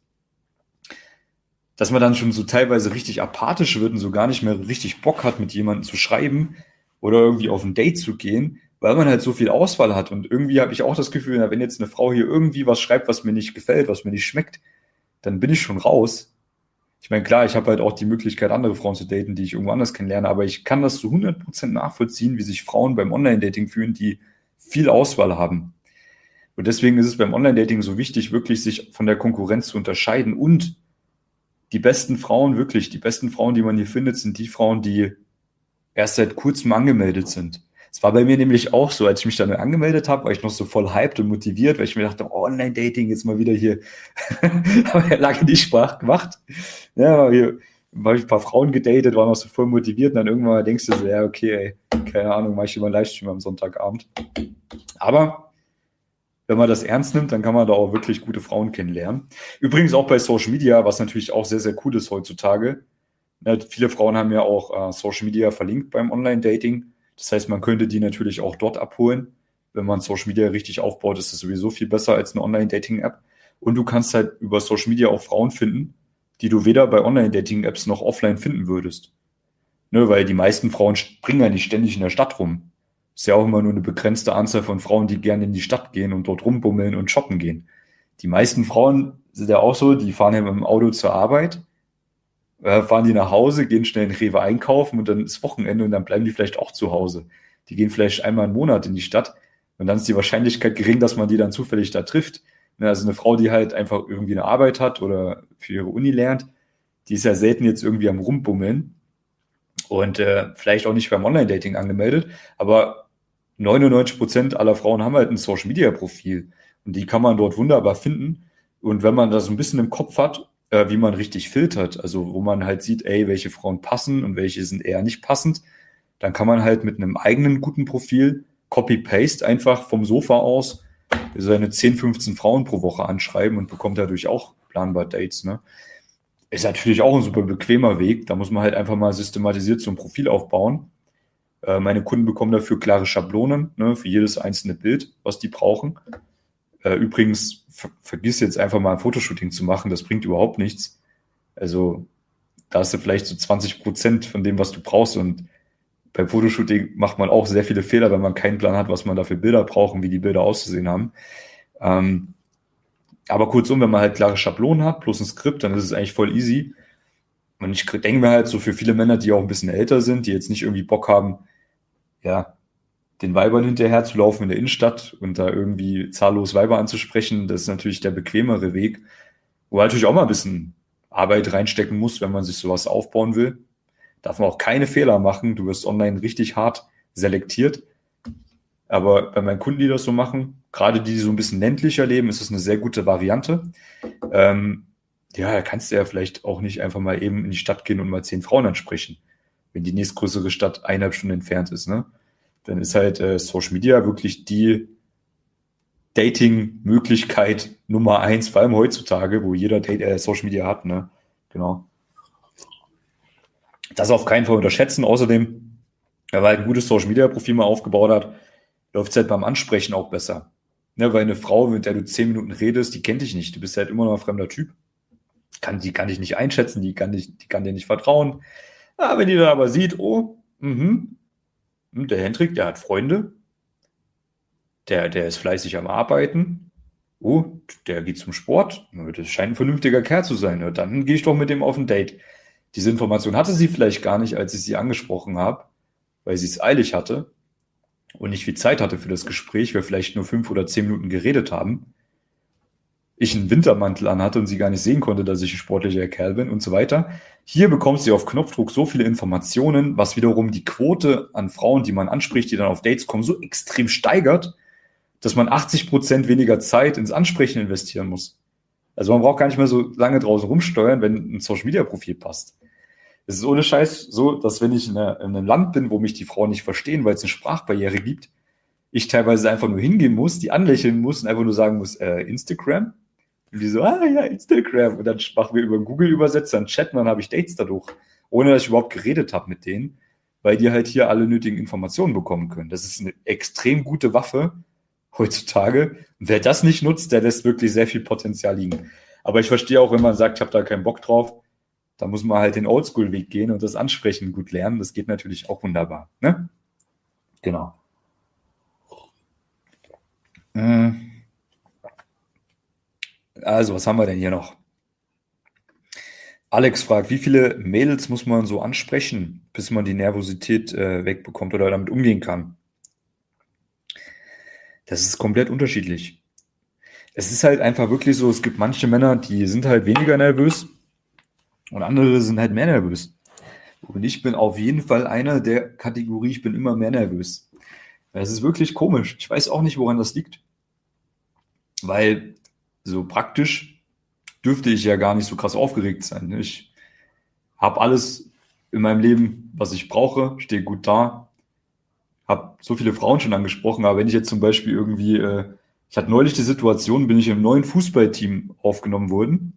dass man dann schon so teilweise richtig apathisch wird und so gar nicht mehr richtig Bock hat, mit jemandem zu schreiben oder irgendwie auf ein Date zu gehen, weil man halt so viel Auswahl hat. Und irgendwie habe ich auch das Gefühl, na, wenn jetzt eine Frau hier irgendwie was schreibt, was mir nicht gefällt, was mir nicht schmeckt, dann bin ich schon raus. Ich meine, klar, ich habe halt auch die Möglichkeit, andere Frauen zu daten, die ich irgendwo anders kennenlerne, aber ich kann das zu hundert Prozent nachvollziehen, wie sich Frauen beim Online-Dating fühlen, die viel Auswahl haben. Und deswegen ist es beim Online-Dating so wichtig, wirklich sich von der Konkurrenz zu unterscheiden. Und die besten Frauen, wirklich, die besten Frauen, die man hier findet, sind die Frauen, die erst seit kurzem angemeldet sind. Es war bei mir nämlich auch so, als ich mich dann angemeldet habe, war ich noch so voll hyped und motiviert, weil ich mir dachte, oh, Online-Dating, jetzt mal wieder hier. Habe ja lange die Sprache gemacht. Ja, hier habe ich ein paar Frauen gedatet, war noch so voll motiviert und dann irgendwann mal denkst du so, ja, okay, ey, keine Ahnung, mache ich immer einen Livestream am Sonntagabend. Aber wenn man das ernst nimmt, dann kann man da auch wirklich gute Frauen kennenlernen. Übrigens auch bei Social Media, was natürlich auch sehr, sehr cool ist heutzutage. Ja, viele Frauen haben ja auch äh, Social Media verlinkt beim Online-Dating. Das heißt, man könnte die natürlich auch dort abholen. Wenn man Social Media richtig aufbaut, ist das sowieso viel besser als eine Online-Dating-App. Und du kannst halt über Social Media auch Frauen finden, die du weder bei Online-Dating-Apps noch offline finden würdest. Ne, weil die meisten Frauen springen ja nicht ständig in der Stadt rum. Ist ja auch immer nur eine begrenzte Anzahl von Frauen, die gerne in die Stadt gehen und dort rumbummeln und shoppen gehen. Die meisten Frauen sind ja auch so, die fahren ja mit dem Auto zur Arbeit äh, fahren die nach Hause, gehen schnell in Rewe einkaufen und dann ist Wochenende und dann bleiben die vielleicht auch zu Hause. Die gehen vielleicht einmal im Monat in die Stadt und dann ist die Wahrscheinlichkeit gering, dass man die dann zufällig da trifft. Also eine Frau, die halt einfach irgendwie eine Arbeit hat oder für ihre Uni lernt, die ist ja selten jetzt irgendwie am Rumbummeln und äh, vielleicht auch nicht beim Online-Dating angemeldet, aber neunundneunzig Prozent aller Frauen haben halt ein Social-Media-Profil und die kann man dort wunderbar finden. Und wenn man das so ein bisschen im Kopf hat, äh, wie man richtig filtert, also wo man halt sieht, ey, welche Frauen passen und welche sind eher nicht passend, dann kann man halt mit einem eigenen guten Profil Copy-Paste einfach vom Sofa aus seine zehn, fünfzehn Frauen pro Woche anschreiben und bekommt dadurch auch planbar Dates, ne? Ist natürlich auch ein super bequemer Weg. Da muss man halt einfach mal systematisiert so ein Profil aufbauen. Äh, meine Kunden bekommen dafür klare Schablonen, ne, für jedes einzelne Bild, was die brauchen. Äh, übrigens, ver vergiss jetzt einfach mal ein Fotoshooting zu machen. Das bringt überhaupt nichts. Also da hast du vielleicht so zwanzig Prozent von dem, was du brauchst. Und beim Fotoshooting macht man auch sehr viele Fehler, wenn man keinen Plan hat, was man da für Bilder braucht und wie die Bilder auszusehen haben. Ähm, aber kurzum, wenn man halt klare Schablonen hat, plus ein Skript, dann ist es eigentlich voll easy. Und ich denke mir halt so für viele Männer, die auch ein bisschen älter sind, die jetzt nicht irgendwie Bock haben, ja, den Weibern hinterher zu laufen in der Innenstadt und da irgendwie zahllos Weiber anzusprechen, das ist natürlich der bequemere Weg, wo man natürlich auch mal ein bisschen Arbeit reinstecken muss, wenn man sich sowas aufbauen will. Darf man auch keine Fehler machen. Du wirst online richtig hart selektiert. Aber bei meinen Kunden, die das so machen, gerade die, die so ein bisschen ländlicher leben, ist das eine sehr gute Variante. Ähm, ja, da kannst du ja vielleicht auch nicht einfach mal eben in die Stadt gehen und mal zehn Frauen ansprechen, wenn die nächstgrößere Stadt eineinhalb Stunden entfernt ist, ne? Dann ist halt äh, Social Media wirklich die Dating-Möglichkeit Nummer eins, vor allem heutzutage, wo jeder Date, äh, Social Media hat, ne? Genau. Das auf keinen Fall unterschätzen. Außerdem, wenn man halt ein gutes Social-Media-Profil mal aufgebaut hat, läuft es halt beim Ansprechen auch besser. Ne, weil eine Frau, mit der du zehn Minuten redest, die kennt dich nicht. Du bist halt immer noch ein fremder Typ. Kann, die kann dich nicht einschätzen, die kann, dich, die kann dir nicht vertrauen. Ja, wenn die dann aber sieht, oh, mhm, der Hendrik, der hat Freunde, der, der ist fleißig am Arbeiten, oh, der geht zum Sport, das scheint ein vernünftiger Kerl zu sein. Ne? Dann gehe ich doch mit dem auf ein Date. Diese Information hatte sie vielleicht gar nicht, als ich sie angesprochen habe, weil sie es eilig hatte und nicht viel Zeit hatte für das Gespräch, wir vielleicht nur fünf oder zehn Minuten geredet haben. Ich einen Wintermantel anhatte und sie gar nicht sehen konnte, dass ich ein sportlicher Kerl bin und so weiter. Hier bekommt sie auf Knopfdruck so viele Informationen, was wiederum die Quote an Frauen, die man anspricht, die dann auf Dates kommen, so extrem steigert, dass man achtzig Prozent weniger Zeit ins Ansprechen investieren muss. Also man braucht gar nicht mehr so lange draußen rumsteuern, wenn ein Social-Media-Profil passt. Es ist ohne Scheiß so, dass wenn ich in, einer, in einem Land bin, wo mich die Frauen nicht verstehen, weil es eine Sprachbarriere gibt, ich teilweise einfach nur hingehen muss, die anlächeln muss und einfach nur sagen muss, äh, Instagram? Und die so, ah ja, Instagram. Und dann machen wir über Google-Übersetzer einen Chat und dann habe ich Dates dadurch, ohne dass ich überhaupt geredet habe mit denen, weil die halt hier alle nötigen Informationen bekommen können. Das ist eine extrem gute Waffe heutzutage. Und wer das nicht nutzt, der lässt wirklich sehr viel Potenzial liegen. Aber ich verstehe auch, wenn man sagt, ich habe da keinen Bock drauf, da muss man halt den Oldschool-Weg gehen und das Ansprechen gut lernen. Das geht natürlich auch wunderbar. Ne? Genau. Also, was haben wir denn hier noch? Alex fragt, wie viele Mädels muss man so ansprechen, bis man die Nervosität äh, wegbekommt oder damit umgehen kann? Das ist komplett unterschiedlich. Es ist halt einfach wirklich so, es gibt manche Männer, die sind halt weniger nervös und andere sind halt mehr nervös. Und ich bin auf jeden Fall einer der Kategorie, ich bin immer mehr nervös. Das ist wirklich komisch. Ich weiß auch nicht, woran das liegt. Weil so praktisch dürfte ich ja gar nicht so krass aufgeregt sein. Ich habe alles in meinem Leben, was ich brauche, stehe gut da. Habe so viele Frauen schon angesprochen, aber wenn ich jetzt zum Beispiel irgendwie, äh, ich hatte neulich die Situation, bin ich im neuen Fußballteam aufgenommen worden.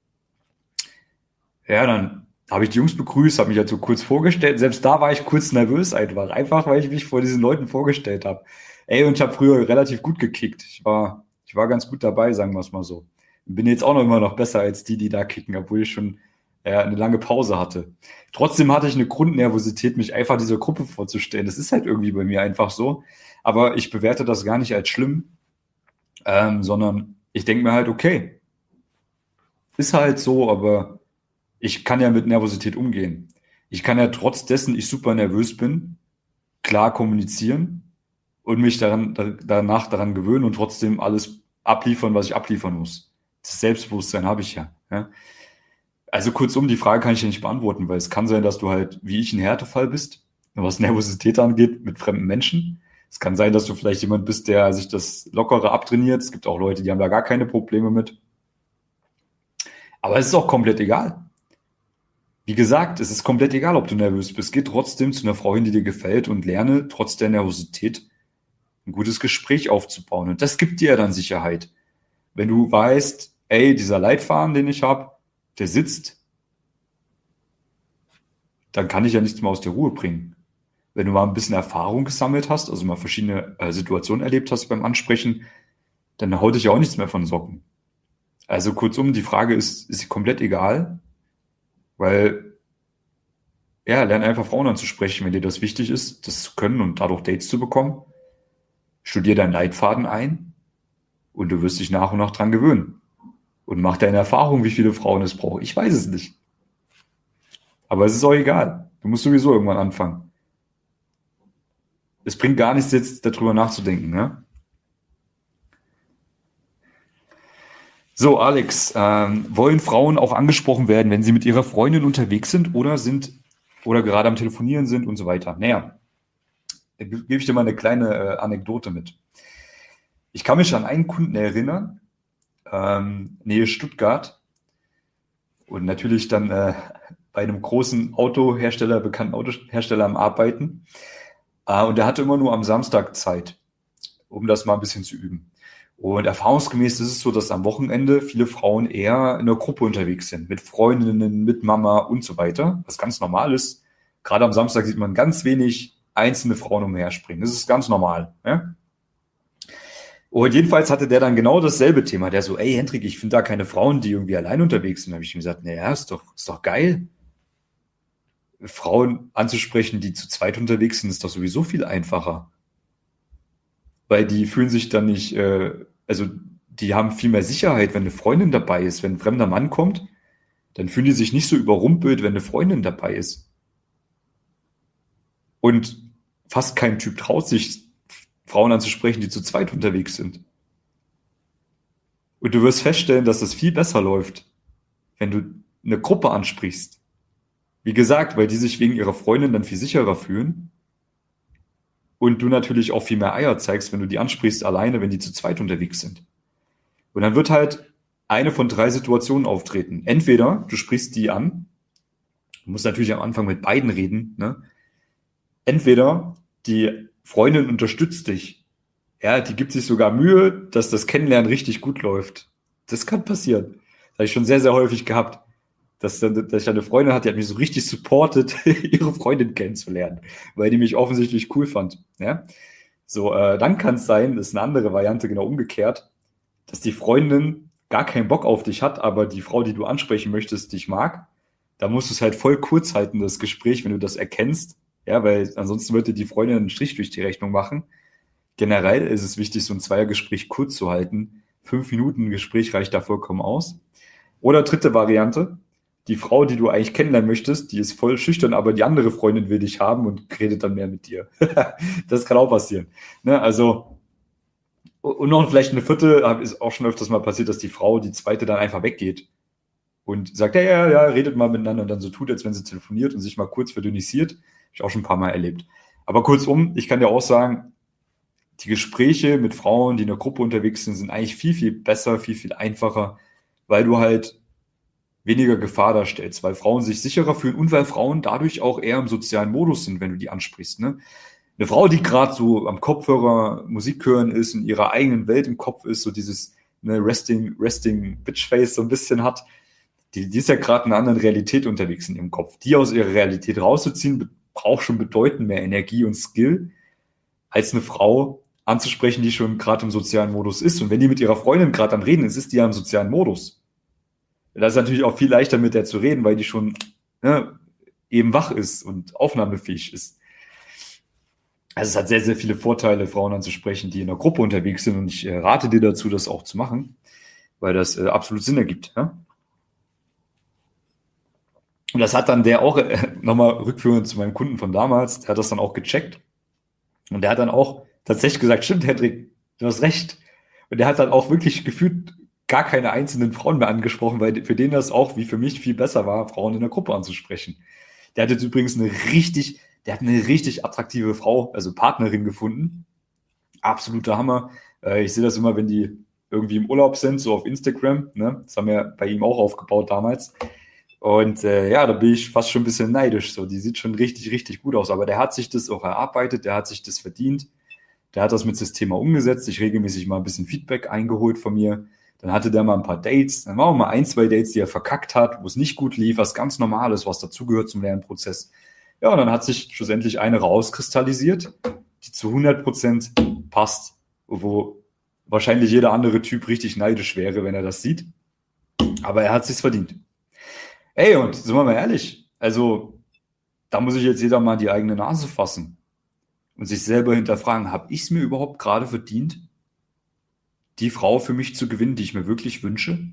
Ja, dann habe ich die Jungs begrüßt, habe mich halt so kurz vorgestellt. Selbst da war ich kurz nervös einfach, einfach weil ich mich vor diesen Leuten vorgestellt habe. Ey, und ich habe früher relativ gut gekickt. Ich war, ich war ganz gut dabei, sagen wir es mal so. Bin jetzt auch noch immer noch besser als die, die da kicken, obwohl ich schon ja, eine lange Pause hatte. Trotzdem hatte ich eine Grundnervosität, mich einfach dieser Gruppe vorzustellen. Das ist halt irgendwie bei mir einfach so. Aber ich bewerte das gar nicht als schlimm, ähm, sondern ich denke mir halt, okay, ist halt so, aber Ich kann ja mit Nervosität umgehen. Ich kann ja trotz dessen, ich super nervös bin, klar kommunizieren und mich daran, da, danach daran gewöhnen und trotzdem alles abliefern, was ich abliefern muss. Das Selbstbewusstsein habe ich ja, ja. Also kurzum, die Frage kann ich ja nicht beantworten, weil es kann sein, dass du halt, wie ich, ein Härtefall bist, was Nervosität angeht, mit fremden Menschen. Es kann sein, dass du vielleicht jemand bist, der sich das Lockere abtrainiert. Es gibt auch Leute, die haben da gar keine Probleme mit. Aber es ist auch komplett egal. Wie gesagt, es ist komplett egal, ob du nervös bist. Geh trotzdem zu einer Frau hin, die dir gefällt und lerne trotz der Nervosität ein gutes Gespräch aufzubauen. Und das gibt dir ja dann Sicherheit. Wenn du weißt, ey, dieser Leitfaden, den ich habe, der sitzt, dann kann ich ja nichts mehr aus der Ruhe bringen. Wenn du mal ein bisschen Erfahrung gesammelt hast, also mal verschiedene äh, Situationen erlebt hast beim Ansprechen, dann haut dich ja auch nichts mehr von den Socken. Also kurzum, die Frage ist, ist sie komplett egal, weil, ja, lerne einfach Frauen anzusprechen, wenn dir das wichtig ist, das zu können und dadurch Dates zu bekommen. Studier deinen Leitfaden ein und du wirst dich nach und nach dran gewöhnen. Und mach deine Erfahrung, wie viele Frauen es braucht. Ich weiß es nicht. Aber es ist auch egal. Du musst sowieso irgendwann anfangen. Es bringt gar nichts, jetzt darüber nachzudenken, ne? So, Alex, ähm, wollen Frauen auch angesprochen werden, wenn sie mit ihrer Freundin unterwegs sind oder sind oder gerade am Telefonieren sind und so weiter? Naja, da ge- gebe ich dir mal eine kleine äh, Anekdote mit. Ich kann mich an einen Kunden erinnern, ähm, Nähe Stuttgart und natürlich dann äh, bei einem großen Autohersteller, bekannten Autohersteller am Arbeiten. Äh, und der hatte immer nur am Samstag Zeit, um das mal ein bisschen zu üben. Und erfahrungsgemäß ist es so, dass am Wochenende viele Frauen eher in einer Gruppe unterwegs sind, mit Freundinnen, mit Mama und so weiter, was ganz normal ist. Gerade am Samstag sieht man ganz wenig einzelne Frauen umherspringen. Das ist ganz normal. Ja? Und jedenfalls hatte der dann genau dasselbe Thema. Der so, ey Hendrik, ich finde da keine Frauen, die irgendwie allein unterwegs sind. Da habe ich ihm gesagt, naja, ist doch, ist doch geil. Frauen anzusprechen, die zu zweit unterwegs sind, ist doch sowieso viel einfacher. Weil die fühlen sich dann nicht, äh, also die haben viel mehr Sicherheit, wenn eine Freundin dabei ist. Wenn ein fremder Mann kommt, dann fühlen die sich nicht so überrumpelt, wenn eine Freundin dabei ist. Und fast kein Typ traut sich, Frauen anzusprechen, die zu zweit unterwegs sind. Und du wirst feststellen, dass es viel besser läuft, wenn du eine Gruppe ansprichst. Wie gesagt, weil die sich wegen ihrer Freundin dann viel sicherer fühlen. Und du natürlich auch viel mehr Eier zeigst, wenn du die ansprichst alleine, wenn die zu zweit unterwegs sind. Und dann wird halt eine von drei Situationen auftreten. Entweder du sprichst die an, du musst natürlich am Anfang mit beiden reden, ne? Entweder die Freundin unterstützt dich, ja, die gibt sich sogar Mühe, dass das Kennenlernen richtig gut läuft. Das kann passieren. Das habe ich schon sehr, sehr häufig gehabt. Dass, dass ich eine Freundin hatte, die hat mich so richtig supportet, ihre Freundin kennenzulernen, weil die mich offensichtlich cool fand. Ja? So, äh, dann kann es sein, das ist eine andere Variante, genau umgekehrt, dass die Freundin gar keinen Bock auf dich hat, aber die Frau, die du ansprechen möchtest, dich mag. Da musst du es halt voll kurz halten, das Gespräch, wenn du das erkennst. Ja, weil ansonsten würde die Freundin einen Strich durch die Rechnung machen. Generell ist es wichtig, so ein Zweiergespräch kurz zu halten. Fünf Minuten Gespräch reicht da vollkommen aus. Oder dritte Variante. Die Frau, die du eigentlich kennenlernen möchtest, die ist voll schüchtern, aber die andere Freundin will dich haben und redet dann mehr mit dir. Das kann auch passieren. Ne? Also, und noch vielleicht eine vierte, ist auch schon öfters mal passiert, dass die Frau, die zweite, dann einfach weggeht und sagt, ja, ja, ja, redet mal miteinander und dann so tut, als wenn sie telefoniert und sich mal kurz verdünnisiert. Habe ich auch schon ein paar Mal erlebt. Aber kurzum, ich kann dir auch sagen, die Gespräche mit Frauen, die in der Gruppe unterwegs sind, sind eigentlich viel, viel besser, viel, viel einfacher, weil du halt weniger Gefahr darstellst, weil Frauen sich sicherer fühlen und weil Frauen dadurch auch eher im sozialen Modus sind, wenn du die ansprichst. Ne? Eine Frau, die gerade so am Kopfhörer Musik hören ist, in ihrer eigenen Welt im Kopf ist, so dieses ne, Resting, Resting Bitchface so ein bisschen hat, die, die ist ja gerade in einer anderen Realität unterwegs in ihrem Kopf. Die aus ihrer Realität rauszuziehen, braucht schon bedeutend mehr Energie und Skill, als eine Frau anzusprechen, die schon gerade im sozialen Modus ist. Und wenn die mit ihrer Freundin gerade am Reden ist, ist die ja im sozialen Modus. Das ist natürlich auch viel leichter, mit der zu reden, weil die schon ne, eben wach ist und aufnahmefähig ist. Also es hat sehr, sehr viele Vorteile, Frauen anzusprechen, die in einer Gruppe unterwegs sind. Und ich äh, rate dir dazu, das auch zu machen, weil das äh, absolut Sinn ergibt. Ja? Und das hat dann der auch, äh, nochmal rückführend zu meinem Kunden von damals, der hat das dann auch gecheckt. Und der hat dann auch tatsächlich gesagt, stimmt, Hendrik, du hast recht. Und der hat dann auch wirklich gefühlt gar keine einzelnen Frauen mehr angesprochen, weil für den das auch wie für mich viel besser war, Frauen in der Gruppe anzusprechen. Der hat jetzt übrigens eine richtig, der hat eine richtig attraktive Frau, also Partnerin gefunden. Absoluter Hammer. Äh, ich sehe das immer, wenn die irgendwie im Urlaub sind, so auf Instagram. Ne? Das haben wir bei ihm auch aufgebaut damals. Und äh, ja, da bin ich fast schon ein bisschen neidisch. So, die sieht schon richtig, richtig gut aus. Aber der hat sich das auch erarbeitet, der hat sich das verdient. Der hat das mit das Thema umgesetzt, sich regelmäßig mal ein bisschen Feedback eingeholt von mir. Dann hatte der mal ein paar Dates, dann waren auch mal ein, zwei Dates, die er verkackt hat, wo es nicht gut lief, was ganz Normales, was dazugehört zum Lernprozess. Ja, und dann hat sich schlussendlich eine rauskristallisiert, die zu hundert Prozent passt, wo wahrscheinlich jeder andere Typ richtig neidisch wäre, wenn er das sieht. Aber er hat sich's verdient. Ey, und sind wir mal ehrlich, also da muss ich jetzt jeder mal die eigene Nase fassen und sich selber hinterfragen, habe ich es mir überhaupt gerade verdient, die Frau für mich zu gewinnen, die ich mir wirklich wünsche?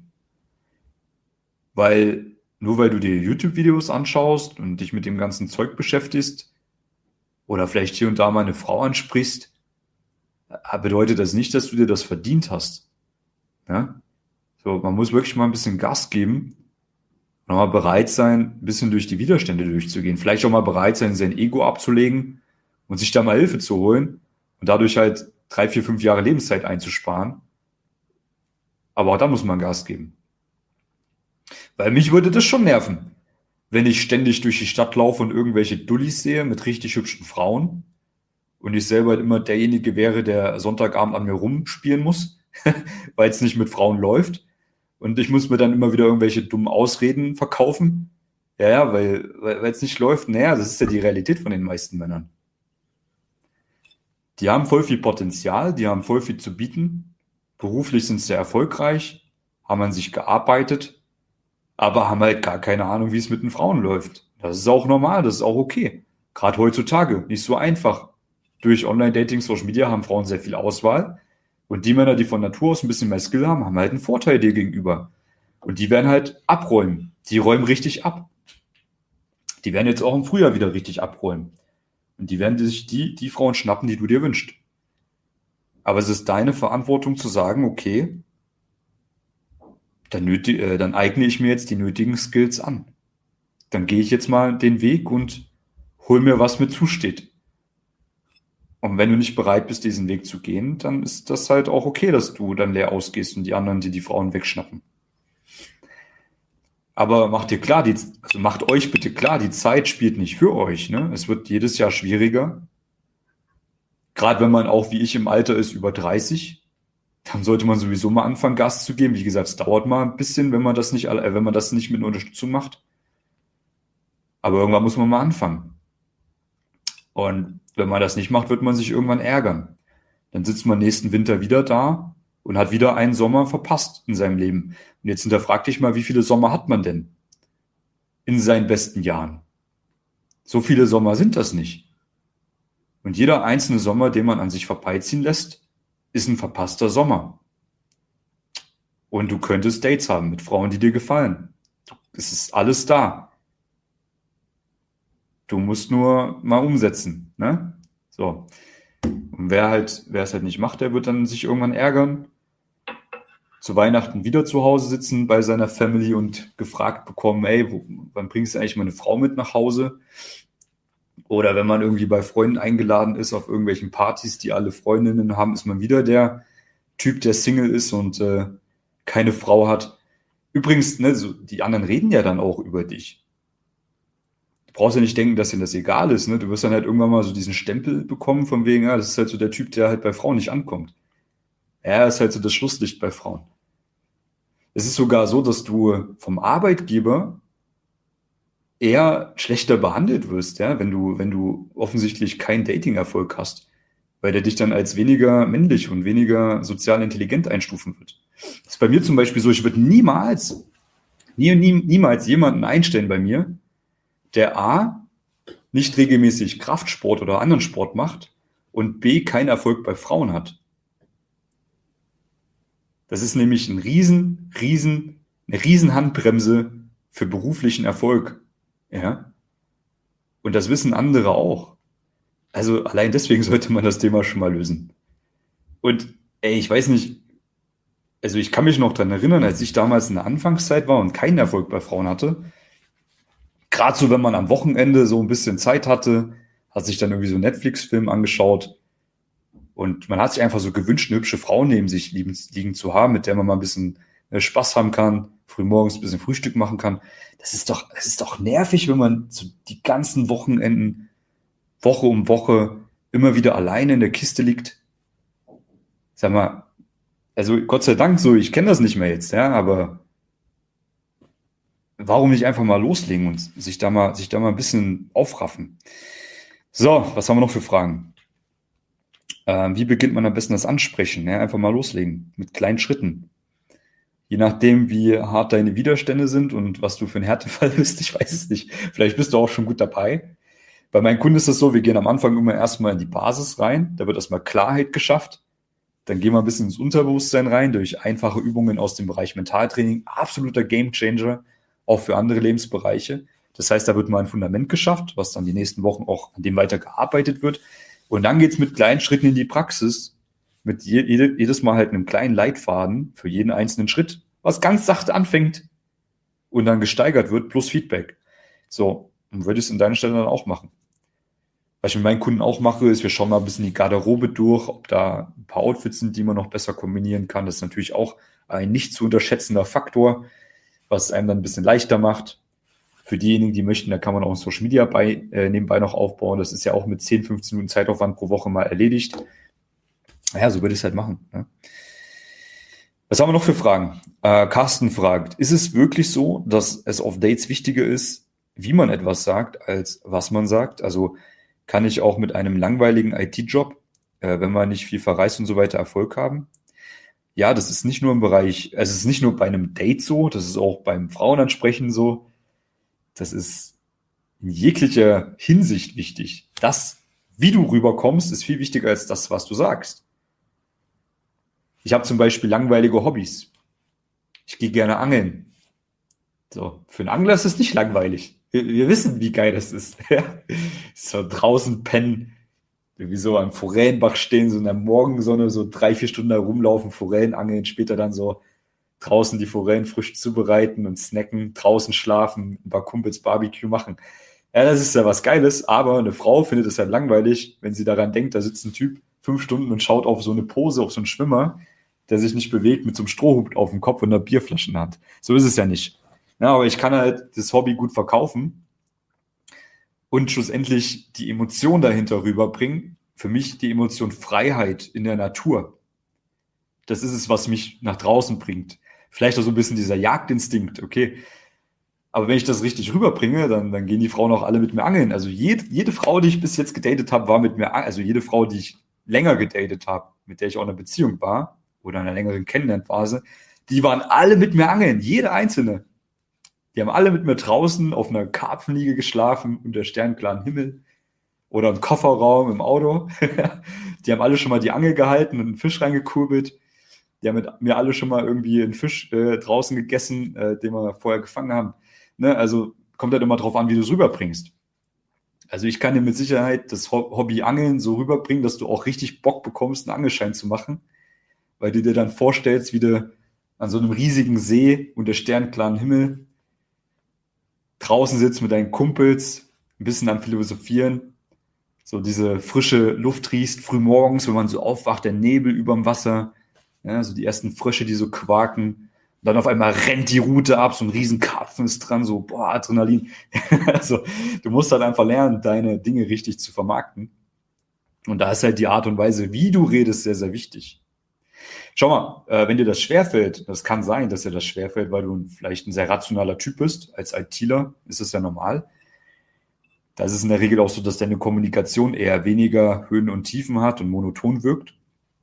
Weil nur weil du dir YouTube-Videos anschaust und dich mit dem ganzen Zeug beschäftigst oder vielleicht hier und da mal eine Frau ansprichst, bedeutet das nicht, dass du dir das verdient hast. Ja? So, man muss wirklich mal ein bisschen Gas geben und auch mal bereit sein, ein bisschen durch die Widerstände durchzugehen. Vielleicht auch mal bereit sein, sein Ego abzulegen und sich da mal Hilfe zu holen und dadurch halt drei, vier, fünf Jahre Lebenszeit einzusparen. Aber auch da muss man Gas geben. Weil mich würde das schon nerven, wenn ich ständig durch die Stadt laufe und irgendwelche Dullis sehe mit richtig hübschen Frauen und ich selber halt immer derjenige wäre, der Sonntagabend an mir rumspielen muss, weil es nicht mit Frauen läuft. Und ich muss mir dann immer wieder irgendwelche dummen Ausreden verkaufen. Ja, ja, weil weil es nicht läuft. Naja, das ist ja die Realität von den meisten Männern. Die haben voll viel Potenzial, die haben voll viel zu bieten. Beruflich sind sie sehr erfolgreich, haben an sich gearbeitet, aber haben halt gar keine Ahnung, wie es mit den Frauen läuft. Das ist auch normal, das ist auch okay. Gerade heutzutage, nicht so einfach. Durch Online-Dating, Social Media haben Frauen sehr viel Auswahl. Und die Männer, die von Natur aus ein bisschen mehr Skill haben, haben halt einen Vorteil dir gegenüber. Und die werden halt abräumen. Die räumen richtig ab. Die werden jetzt auch im Frühjahr wieder richtig abräumen. Und die werden sich die, die Frauen schnappen, die du dir wünschst. Aber es ist deine Verantwortung zu sagen, okay, dann, nötig, äh, dann eigne ich mir jetzt die nötigen Skills an. Dann gehe ich jetzt mal den Weg und hol mir, was mir zusteht. Und wenn du nicht bereit bist, diesen Weg zu gehen, dann ist das halt auch okay, dass du dann leer ausgehst und die anderen, die die Frauen wegschnappen. Aber macht dir klar, die, also macht euch bitte klar, die Zeit spielt nicht für euch. Ne? Es wird jedes Jahr schwieriger. Gerade wenn man auch wie ich im Alter ist, über dreißig, dann sollte man sowieso mal anfangen, Gas zu geben. Wie gesagt, es dauert mal ein bisschen, wenn man das nicht, äh, wenn man das nicht mit Unterstützung macht. Aber irgendwann muss man mal anfangen. Und wenn man das nicht macht, wird man sich irgendwann ärgern. Dann sitzt man nächsten Winter wieder da und hat wieder einen Sommer verpasst in seinem Leben. Und jetzt hinterfrag dich mal, wie viele Sommer hat man denn in seinen besten Jahren? So viele Sommer sind das nicht. Und jeder einzelne Sommer, den man an sich vorbeiziehen lässt, ist ein verpasster Sommer. Und du könntest Dates haben mit Frauen, die dir gefallen. Es ist alles da. Du musst nur mal umsetzen, ne? So. Und wer halt, wer es halt nicht macht, der wird dann sich irgendwann ärgern. Zu Weihnachten wieder zu Hause sitzen bei seiner Family und gefragt bekommen, ey, wo, wann bringst du eigentlich meine Frau mit nach Hause? Oder wenn man irgendwie bei Freunden eingeladen ist auf irgendwelchen Partys, die alle Freundinnen haben, ist man wieder der Typ, der Single ist und äh, keine Frau hat. Übrigens, ne, so, die anderen reden ja dann auch über dich. Du brauchst ja nicht denken, dass dir das egal ist. Ne? Du wirst dann halt irgendwann mal so diesen Stempel bekommen, von wegen, ja, das ist halt so der Typ, der halt bei Frauen nicht ankommt. Er ist halt so das Schlusslicht bei Frauen. Es ist sogar so, dass du vom Arbeitgeber eher schlechter behandelt wirst, ja, wenn du, wenn du offensichtlich keinen Dating-Erfolg hast, weil der dich dann als weniger männlich und weniger sozial intelligent einstufen wird. Das ist bei mir zum Beispiel so, ich würde niemals, nie, nie, niemals jemanden einstellen bei mir, der A, nicht regelmäßig Kraftsport oder anderen Sport macht und B, keinen Erfolg bei Frauen hat. Das ist nämlich ein riesen, riesen, eine riesen Handbremse für beruflichen Erfolg. Ja. Und das wissen andere auch. Also allein deswegen sollte man das Thema schon mal lösen. Und ey, ich weiß nicht, also ich kann mich noch dran erinnern, als ich damals in der Anfangszeit war und keinen Erfolg bei Frauen hatte, gerade so, wenn man am Wochenende so ein bisschen Zeit hatte, hat sich dann irgendwie so einen Netflix-Film angeschaut und man hat sich einfach so gewünscht, eine hübsche Frau neben sich liegen, liegen zu haben, mit der man mal ein bisschen äh, Spaß haben kann, frühmorgens ein bisschen Frühstück machen kann. Das ist doch, das ist doch nervig, wenn man so die ganzen Wochenenden, Woche um Woche, immer wieder alleine in der Kiste liegt. Sag mal, also Gott sei Dank so, ich kenne das nicht mehr jetzt, ja, aber warum nicht einfach mal loslegen und sich da mal, sich da mal ein bisschen aufraffen? So, was haben wir noch für Fragen? Ähm, wie beginnt man am besten das Ansprechen? Ja, einfach mal loslegen mit kleinen Schritten. Je nachdem, wie hart deine Widerstände sind und was du für ein Härtefall bist, ich weiß es nicht. Vielleicht bist du auch schon gut dabei. Bei meinen Kunden ist es so, wir gehen am Anfang immer erstmal in die Basis rein. Da wird erstmal Klarheit geschafft. Dann gehen wir ein bisschen ins Unterbewusstsein rein durch einfache Übungen aus dem Bereich Mentaltraining. Absoluter Gamechanger, auch für andere Lebensbereiche. Das heißt, da wird mal ein Fundament geschafft, was dann die nächsten Wochen auch an dem weiter gearbeitet wird. Und dann geht's mit kleinen Schritten in die Praxis, mit je, jede, jedes Mal halt einem kleinen Leitfaden für jeden einzelnen Schritt, was ganz sachte anfängt und dann gesteigert wird, plus Feedback. So, und würde ich es an deiner Stelle dann auch machen. Was ich mit meinen Kunden auch mache, ist, wir schauen mal ein bisschen die Garderobe durch, ob da ein paar Outfits sind, die man noch besser kombinieren kann. Das ist natürlich auch ein nicht zu unterschätzender Faktor, was es einem dann ein bisschen leichter macht. Für diejenigen, die möchten, da kann man auch ein Social Media bei, äh, nebenbei noch aufbauen. Das ist ja auch mit zehn, fünfzehn Minuten Zeitaufwand pro Woche mal erledigt. Naja, so würde ich es halt machen. Ne? Was haben wir noch für Fragen? Äh, Carsten fragt, ist es wirklich so, dass es auf Dates wichtiger ist, wie man etwas sagt, als was man sagt? Also kann ich auch mit einem langweiligen I T-Job, äh, wenn man nicht viel verreist und so weiter, Erfolg haben? Ja, das ist nicht nur im Bereich, also es ist nicht nur bei einem Date so, das ist auch beim Frauenansprechen so. Das ist in jeglicher Hinsicht wichtig. Das, wie du rüberkommst, ist viel wichtiger als das, was du sagst. Ich habe zum Beispiel langweilige Hobbys. Ich gehe gerne angeln. So, für einen Angler ist es nicht langweilig. Wir, wir wissen, wie geil das ist. So draußen pennen, irgendwie so am Forellenbach stehen, so in der Morgensonne, so drei, vier Stunden da rumlaufen, Forellen angeln, später dann so draußen die Forellen frisch zubereiten und snacken, draußen schlafen, ein paar Kumpels Barbecue machen. Ja, das ist ja was Geiles, aber eine Frau findet es halt langweilig, wenn sie daran denkt, da sitzt ein Typ fünf Stunden und schaut auf so eine Pose, auf so einen Schwimmer, der sich nicht bewegt, mit so einem Strohhut auf dem Kopf und einer Bierflasche in der Hand. So ist es ja nicht. Ja, aber ich kann halt das Hobby gut verkaufen und schlussendlich die Emotion dahinter rüberbringen. Für mich die Emotion Freiheit in der Natur. Das ist es, was mich nach draußen bringt. Vielleicht auch so ein bisschen dieser Jagdinstinkt, okay. Aber wenn ich das richtig rüberbringe, dann, dann gehen die Frauen auch alle mit mir angeln. Also jede, jede Frau, die ich bis jetzt gedatet habe, war mit mir, also jede Frau, die ich länger gedatet habe, mit der ich auch in einer Beziehung war oder in einer längeren Kennenlernphase, die waren alle mit mir angeln, jede einzelne. Die haben alle mit mir draußen auf einer Karpfenliege geschlafen, unter sternklaren Himmel oder im Kofferraum im Auto. Die haben alle schon mal die Angel gehalten und einen Fisch reingekurbelt. Die haben mit mir alle schon mal irgendwie einen Fisch äh, draußen gegessen, äh, den wir vorher gefangen haben. Ne? Also kommt halt immer drauf an, wie du es rüberbringst. Also ich kann dir mit Sicherheit das Hobby Angeln so rüberbringen, dass du auch richtig Bock bekommst, einen Angelschein zu machen, weil du dir dann vorstellst, wie du an so einem riesigen See unter sternklaren Himmel draußen sitzt mit deinen Kumpels, ein bisschen am Philosophieren, so diese frische Luft riechst, früh morgens, wenn man so aufwacht, der Nebel überm Wasser, ja, so die ersten Frösche, die so quaken. Und dann auf einmal rennt die Rute ab, so ein riesen Karpfen ist dran, so, boah, Adrenalin. Also, du musst halt einfach lernen, deine Dinge richtig zu vermarkten. Und da ist halt die Art und Weise, wie du redest, sehr, sehr wichtig. Schau mal, äh, wenn dir das schwerfällt, das kann sein, dass dir das schwerfällt, weil du vielleicht ein sehr rationaler Typ bist. Als ITler ist es ja normal. Da ist es in der Regel auch so, dass deine Kommunikation eher weniger Höhen und Tiefen hat und monoton wirkt.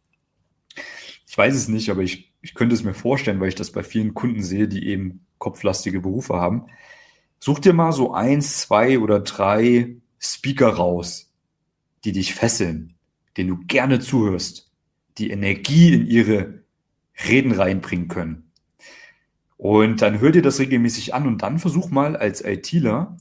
Ich weiß es nicht, aber ich, ich könnte es mir vorstellen, weil ich das bei vielen Kunden sehe, die eben kopflastige Berufe haben. Such dir mal so eins, zwei oder drei Speaker raus, die dich fesseln, denen du gerne zuhörst, die Energie in ihre Reden reinbringen können. Und dann hör dir das regelmäßig an und dann versuch mal als ITler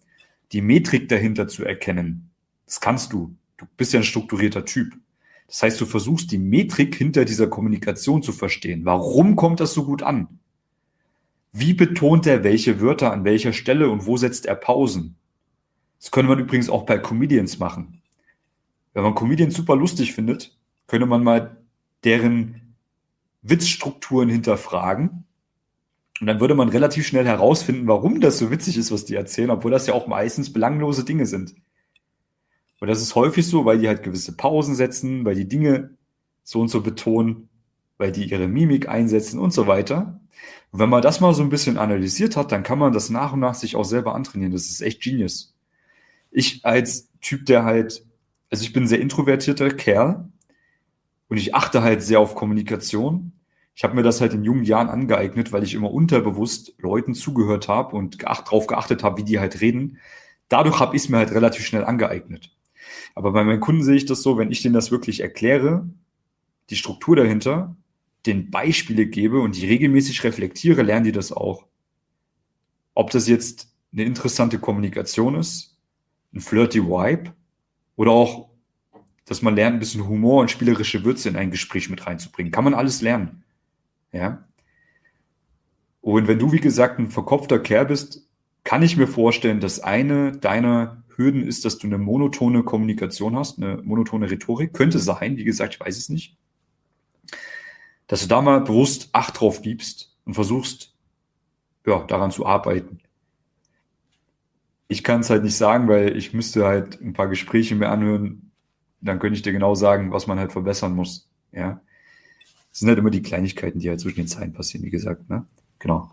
die Metrik dahinter zu erkennen. Das kannst du. Du bist ja ein strukturierter Typ. Das heißt, du versuchst die Metrik hinter dieser Kommunikation zu verstehen. Warum kommt das so gut an? Wie betont er welche Wörter an welcher Stelle und wo setzt er Pausen? Das könnte man übrigens auch bei Comedians machen. Wenn man Comedians super lustig findet, könnte man mal deren Witzstrukturen hinterfragen. Und dann würde man relativ schnell herausfinden, warum das so witzig ist, was die erzählen, obwohl das ja auch meistens belanglose Dinge sind. Und das ist häufig so, weil die halt gewisse Pausen setzen, weil die Dinge so und so betonen, weil die ihre Mimik einsetzen und so weiter. Und wenn man das mal so ein bisschen analysiert hat, dann kann man das nach und nach sich auch selber antrainieren. Das ist echt Genius. Ich als Typ, der halt, also ich bin ein sehr introvertierter Kerl und ich achte halt sehr auf Kommunikation. Ich habe mir das halt in jungen Jahren angeeignet, weil ich immer unterbewusst Leuten zugehört habe und geacht, drauf geachtet habe, wie die halt reden. Dadurch habe ich es mir halt relativ schnell angeeignet. Aber bei meinen Kunden sehe ich das so, wenn ich denen das wirklich erkläre, die Struktur dahinter, den Beispiele gebe und die regelmäßig reflektiere, lernen die das auch. Ob das jetzt eine interessante Kommunikation ist, ein flirty Vibe oder auch, dass man lernt, ein bisschen Humor und spielerische Würze in ein Gespräch mit reinzubringen. Kann man alles lernen. Ja. Und wenn du, wie gesagt, ein verkopfter Kerl bist, kann ich mir vorstellen, dass eine deiner Hürden ist, dass du eine monotone Kommunikation hast, eine monotone Rhetorik. Könnte sein, wie gesagt, ich weiß es nicht. Dass du da mal bewusst Acht drauf gibst und versuchst, ja, daran zu arbeiten. Ich kann es halt nicht sagen, weil ich müsste halt ein paar Gespräche mir anhören, dann könnte ich dir genau sagen, was man halt verbessern muss. Ja. Das sind halt immer die Kleinigkeiten, die halt zwischen den Zeilen passieren, wie gesagt, ne? Genau.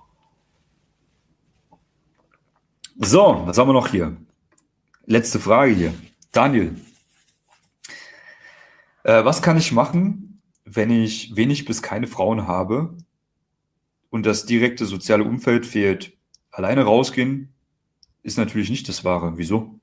So, was haben wir noch hier? Letzte Frage hier. Daniel. Äh, was kann ich machen, wenn ich wenig bis keine Frauen habe und das direkte soziale Umfeld fehlt? Alleine rausgehen ist natürlich nicht das Wahre. Wieso?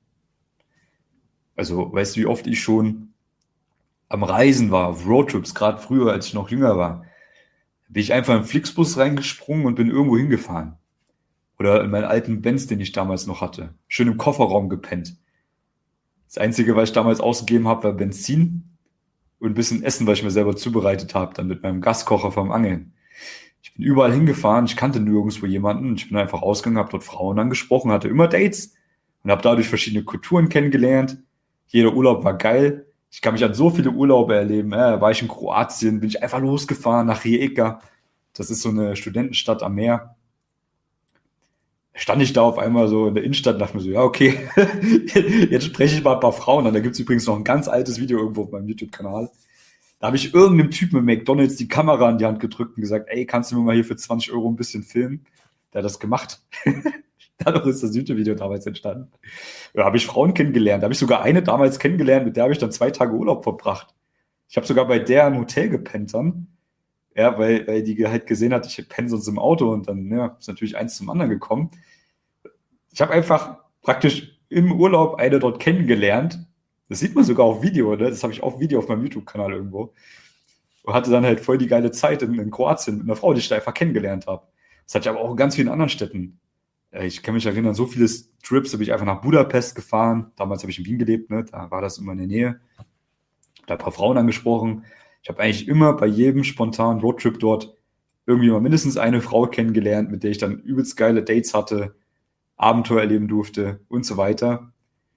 Also, weißt du, wie oft ich schon am Reisen war, auf Roadtrips, gerade früher, als ich noch jünger war, bin ich einfach in den Flixbus reingesprungen und bin irgendwo hingefahren. Oder in meinen alten Benz, den ich damals noch hatte. Schön im Kofferraum gepennt. Das Einzige, was ich damals ausgegeben habe, war Benzin und ein bisschen Essen, was ich mir selber zubereitet habe, dann mit meinem Gaskocher vom Angeln. Ich bin überall hingefahren, ich kannte nirgendwo jemanden. Ich bin einfach rausgegangen, habe dort Frauen angesprochen, hatte immer Dates und habe dadurch verschiedene Kulturen kennengelernt. Jeder Urlaub war geil. Ich kann mich an so viele Urlaube erleben. Ja, war ich in Kroatien, bin ich einfach losgefahren nach Rijeka. Das ist so eine Studentenstadt am Meer. Stand ich da auf einmal so in der Innenstadt und dachte mir so, ja, okay, jetzt spreche ich mal ein paar Frauen an. Da gibt es übrigens noch ein ganz altes Video irgendwo auf meinem YouTube-Kanal. Da habe ich irgendeinem Typen mit McDonalds die Kamera in die Hand gedrückt und gesagt, ey, kannst du mir mal hier für zwanzig Euro ein bisschen filmen? Der hat das gemacht. Dadurch ist das YouTube-Video damals entstanden. Da habe ich Frauen kennengelernt. Da habe ich sogar eine damals kennengelernt, mit der habe ich dann zwei Tage Urlaub verbracht. Ich habe sogar bei der im Hotel gepennt dann. Ja, weil, weil die halt gesehen hat, ich penne sonst im Auto und dann ja, ist natürlich eins zum anderen gekommen. Ich habe einfach praktisch im Urlaub eine dort kennengelernt. Das sieht man sogar auf Video, ne? Das habe ich auf Video auf meinem YouTube-Kanal irgendwo. Und hatte dann halt voll die geile Zeit in, in Kroatien mit einer Frau, die ich da einfach kennengelernt habe. Das hatte ich aber auch in ganz vielen anderen Städten. Ich kann mich erinnern, so viele Trips, da bin ich einfach nach Budapest gefahren. Damals habe ich in Wien gelebt, ne? Da war das immer in der Nähe. Da ein paar Frauen angesprochen. Ich habe eigentlich immer bei jedem spontanen Roadtrip dort irgendwie mal mindestens eine Frau kennengelernt, mit der ich dann übelst geile Dates hatte, Abenteuer erleben durfte und so weiter.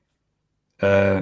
Äh,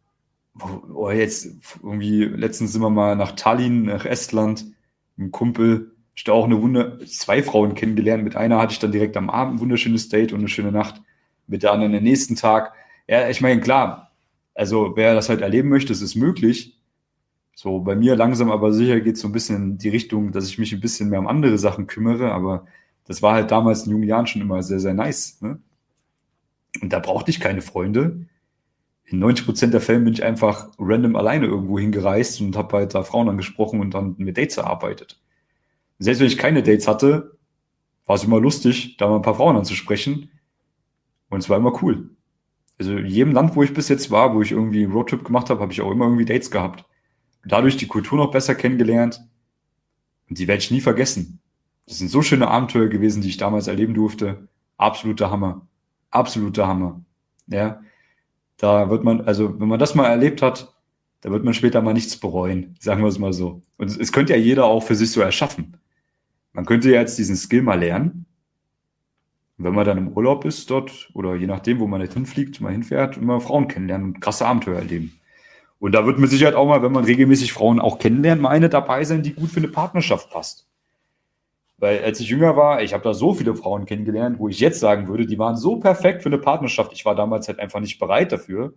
oh, jetzt irgendwie, letztens sind wir mal nach Tallinn, nach Estland, mit einem Kumpel, ich da auch eine Wunder, zwei Frauen kennengelernt. Mit einer hatte ich dann direkt am Abend ein wunderschönes Date und eine schöne Nacht. Mit der anderen den nächsten Tag. Ja, ich meine, klar, also wer das halt erleben möchte, es ist möglich. So, bei mir langsam aber sicher geht es so ein bisschen in die Richtung, dass ich mich ein bisschen mehr um andere Sachen kümmere, aber das war halt damals in jungen Jahren schon immer sehr, sehr nice, ne? Und da brauchte ich keine Freunde. In neunzig Prozent der Fällen bin ich einfach random alleine irgendwo hingereist und habe halt da Frauen angesprochen und dann mit Dates erarbeitet. Selbst wenn ich keine Dates hatte, war es immer lustig, da mal ein paar Frauen anzusprechen und es war immer cool. Also in jedem Land, wo ich bis jetzt war, wo ich irgendwie einen Roadtrip gemacht habe, habe ich auch immer irgendwie Dates gehabt. Dadurch die Kultur noch besser kennengelernt und die werde ich nie vergessen. Das sind so schöne Abenteuer gewesen, die ich damals erleben durfte. Absoluter Hammer. Absoluter Hammer. ja, da wird man, also wenn man das mal erlebt hat, da wird man später mal nichts bereuen, sagen wir es mal so. Und es, es könnte ja jeder auch für sich so erschaffen. Man könnte ja jetzt diesen Skill mal lernen. Und wenn man dann im Urlaub ist dort, oder je nachdem, wo man jetzt hinfliegt, mal hinfährt, immer Frauen kennenlernen und krasse Abenteuer erleben. Und da wird mit Sicherheit auch mal, wenn man regelmäßig Frauen auch kennenlernt, mal eine dabei sein, die gut für eine Partnerschaft passt. Weil als ich jünger war, ich habe da so viele Frauen kennengelernt, wo ich jetzt sagen würde, die waren so perfekt für eine Partnerschaft. Ich war damals halt einfach nicht bereit dafür.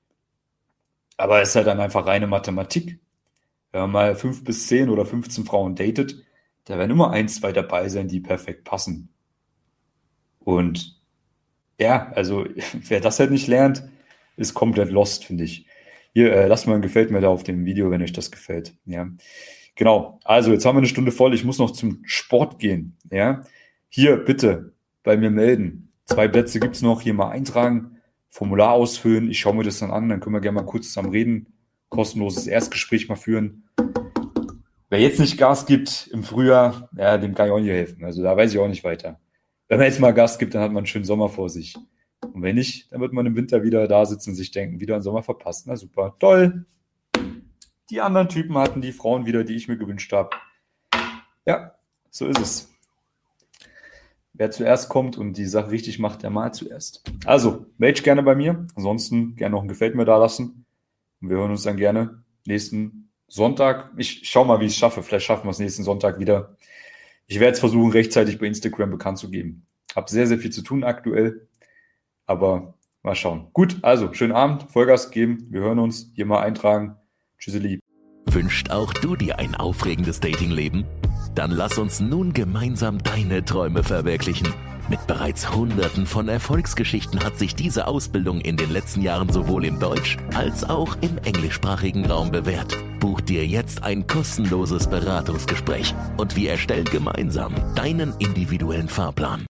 Aber es ist halt dann einfach reine Mathematik. Wenn man mal fünf bis zehn oder fünfzehn Frauen datet, da werden immer ein, zwei dabei sein, die perfekt passen. Und ja, also wer das halt nicht lernt, ist komplett lost, finde ich. Hier, äh, lasst mal ein Gefällt mir da auf dem Video, wenn euch das gefällt. Ja. Genau, also jetzt haben wir eine Stunde voll, ich muss noch zum Sport gehen. Ja, hier bitte bei mir melden. Zwei Plätze gibt's noch, hier mal eintragen, Formular ausfüllen, ich schaue mir das dann an, dann können wir gerne mal kurz zusammen reden, kostenloses Erstgespräch mal führen. Wer jetzt nicht Gas gibt im Frühjahr, ja, dem kann ich auch nicht helfen, also da weiß ich auch nicht weiter. Wenn man jetzt mal Gas gibt, dann hat man einen schönen Sommer vor sich. Und wenn nicht, dann wird man im Winter wieder da sitzen und sich denken, wieder einen Sommer verpasst. Na super, toll. Die anderen Typen hatten die Frauen wieder, die ich mir gewünscht habe. Ja, so ist es. Wer zuerst kommt und die Sache richtig macht, der mal zuerst. Also, melde gerne bei mir. Ansonsten gerne noch ein Gefällt mir da lassen. Und wir hören uns dann gerne nächsten Sonntag. Ich schau mal, wie ich es schaffe. Vielleicht schaffen wir es nächsten Sonntag wieder. Ich werde es versuchen, rechtzeitig bei Instagram bekannt zu geben. Hab sehr, sehr viel zu tun aktuell. Aber mal schauen. Gut, also, schönen Abend. Vollgas geben. Wir hören uns. Hier mal eintragen. Tschüsseli. Wünscht auch du dir ein aufregendes Datingleben? Dann lass uns nun gemeinsam deine Träume verwirklichen. Mit bereits Hunderten von Erfolgsgeschichten hat sich diese Ausbildung in den letzten Jahren sowohl im Deutsch- als auch im englischsprachigen Raum bewährt. Buch dir jetzt ein kostenloses Beratungsgespräch und wir erstellen gemeinsam deinen individuellen Fahrplan.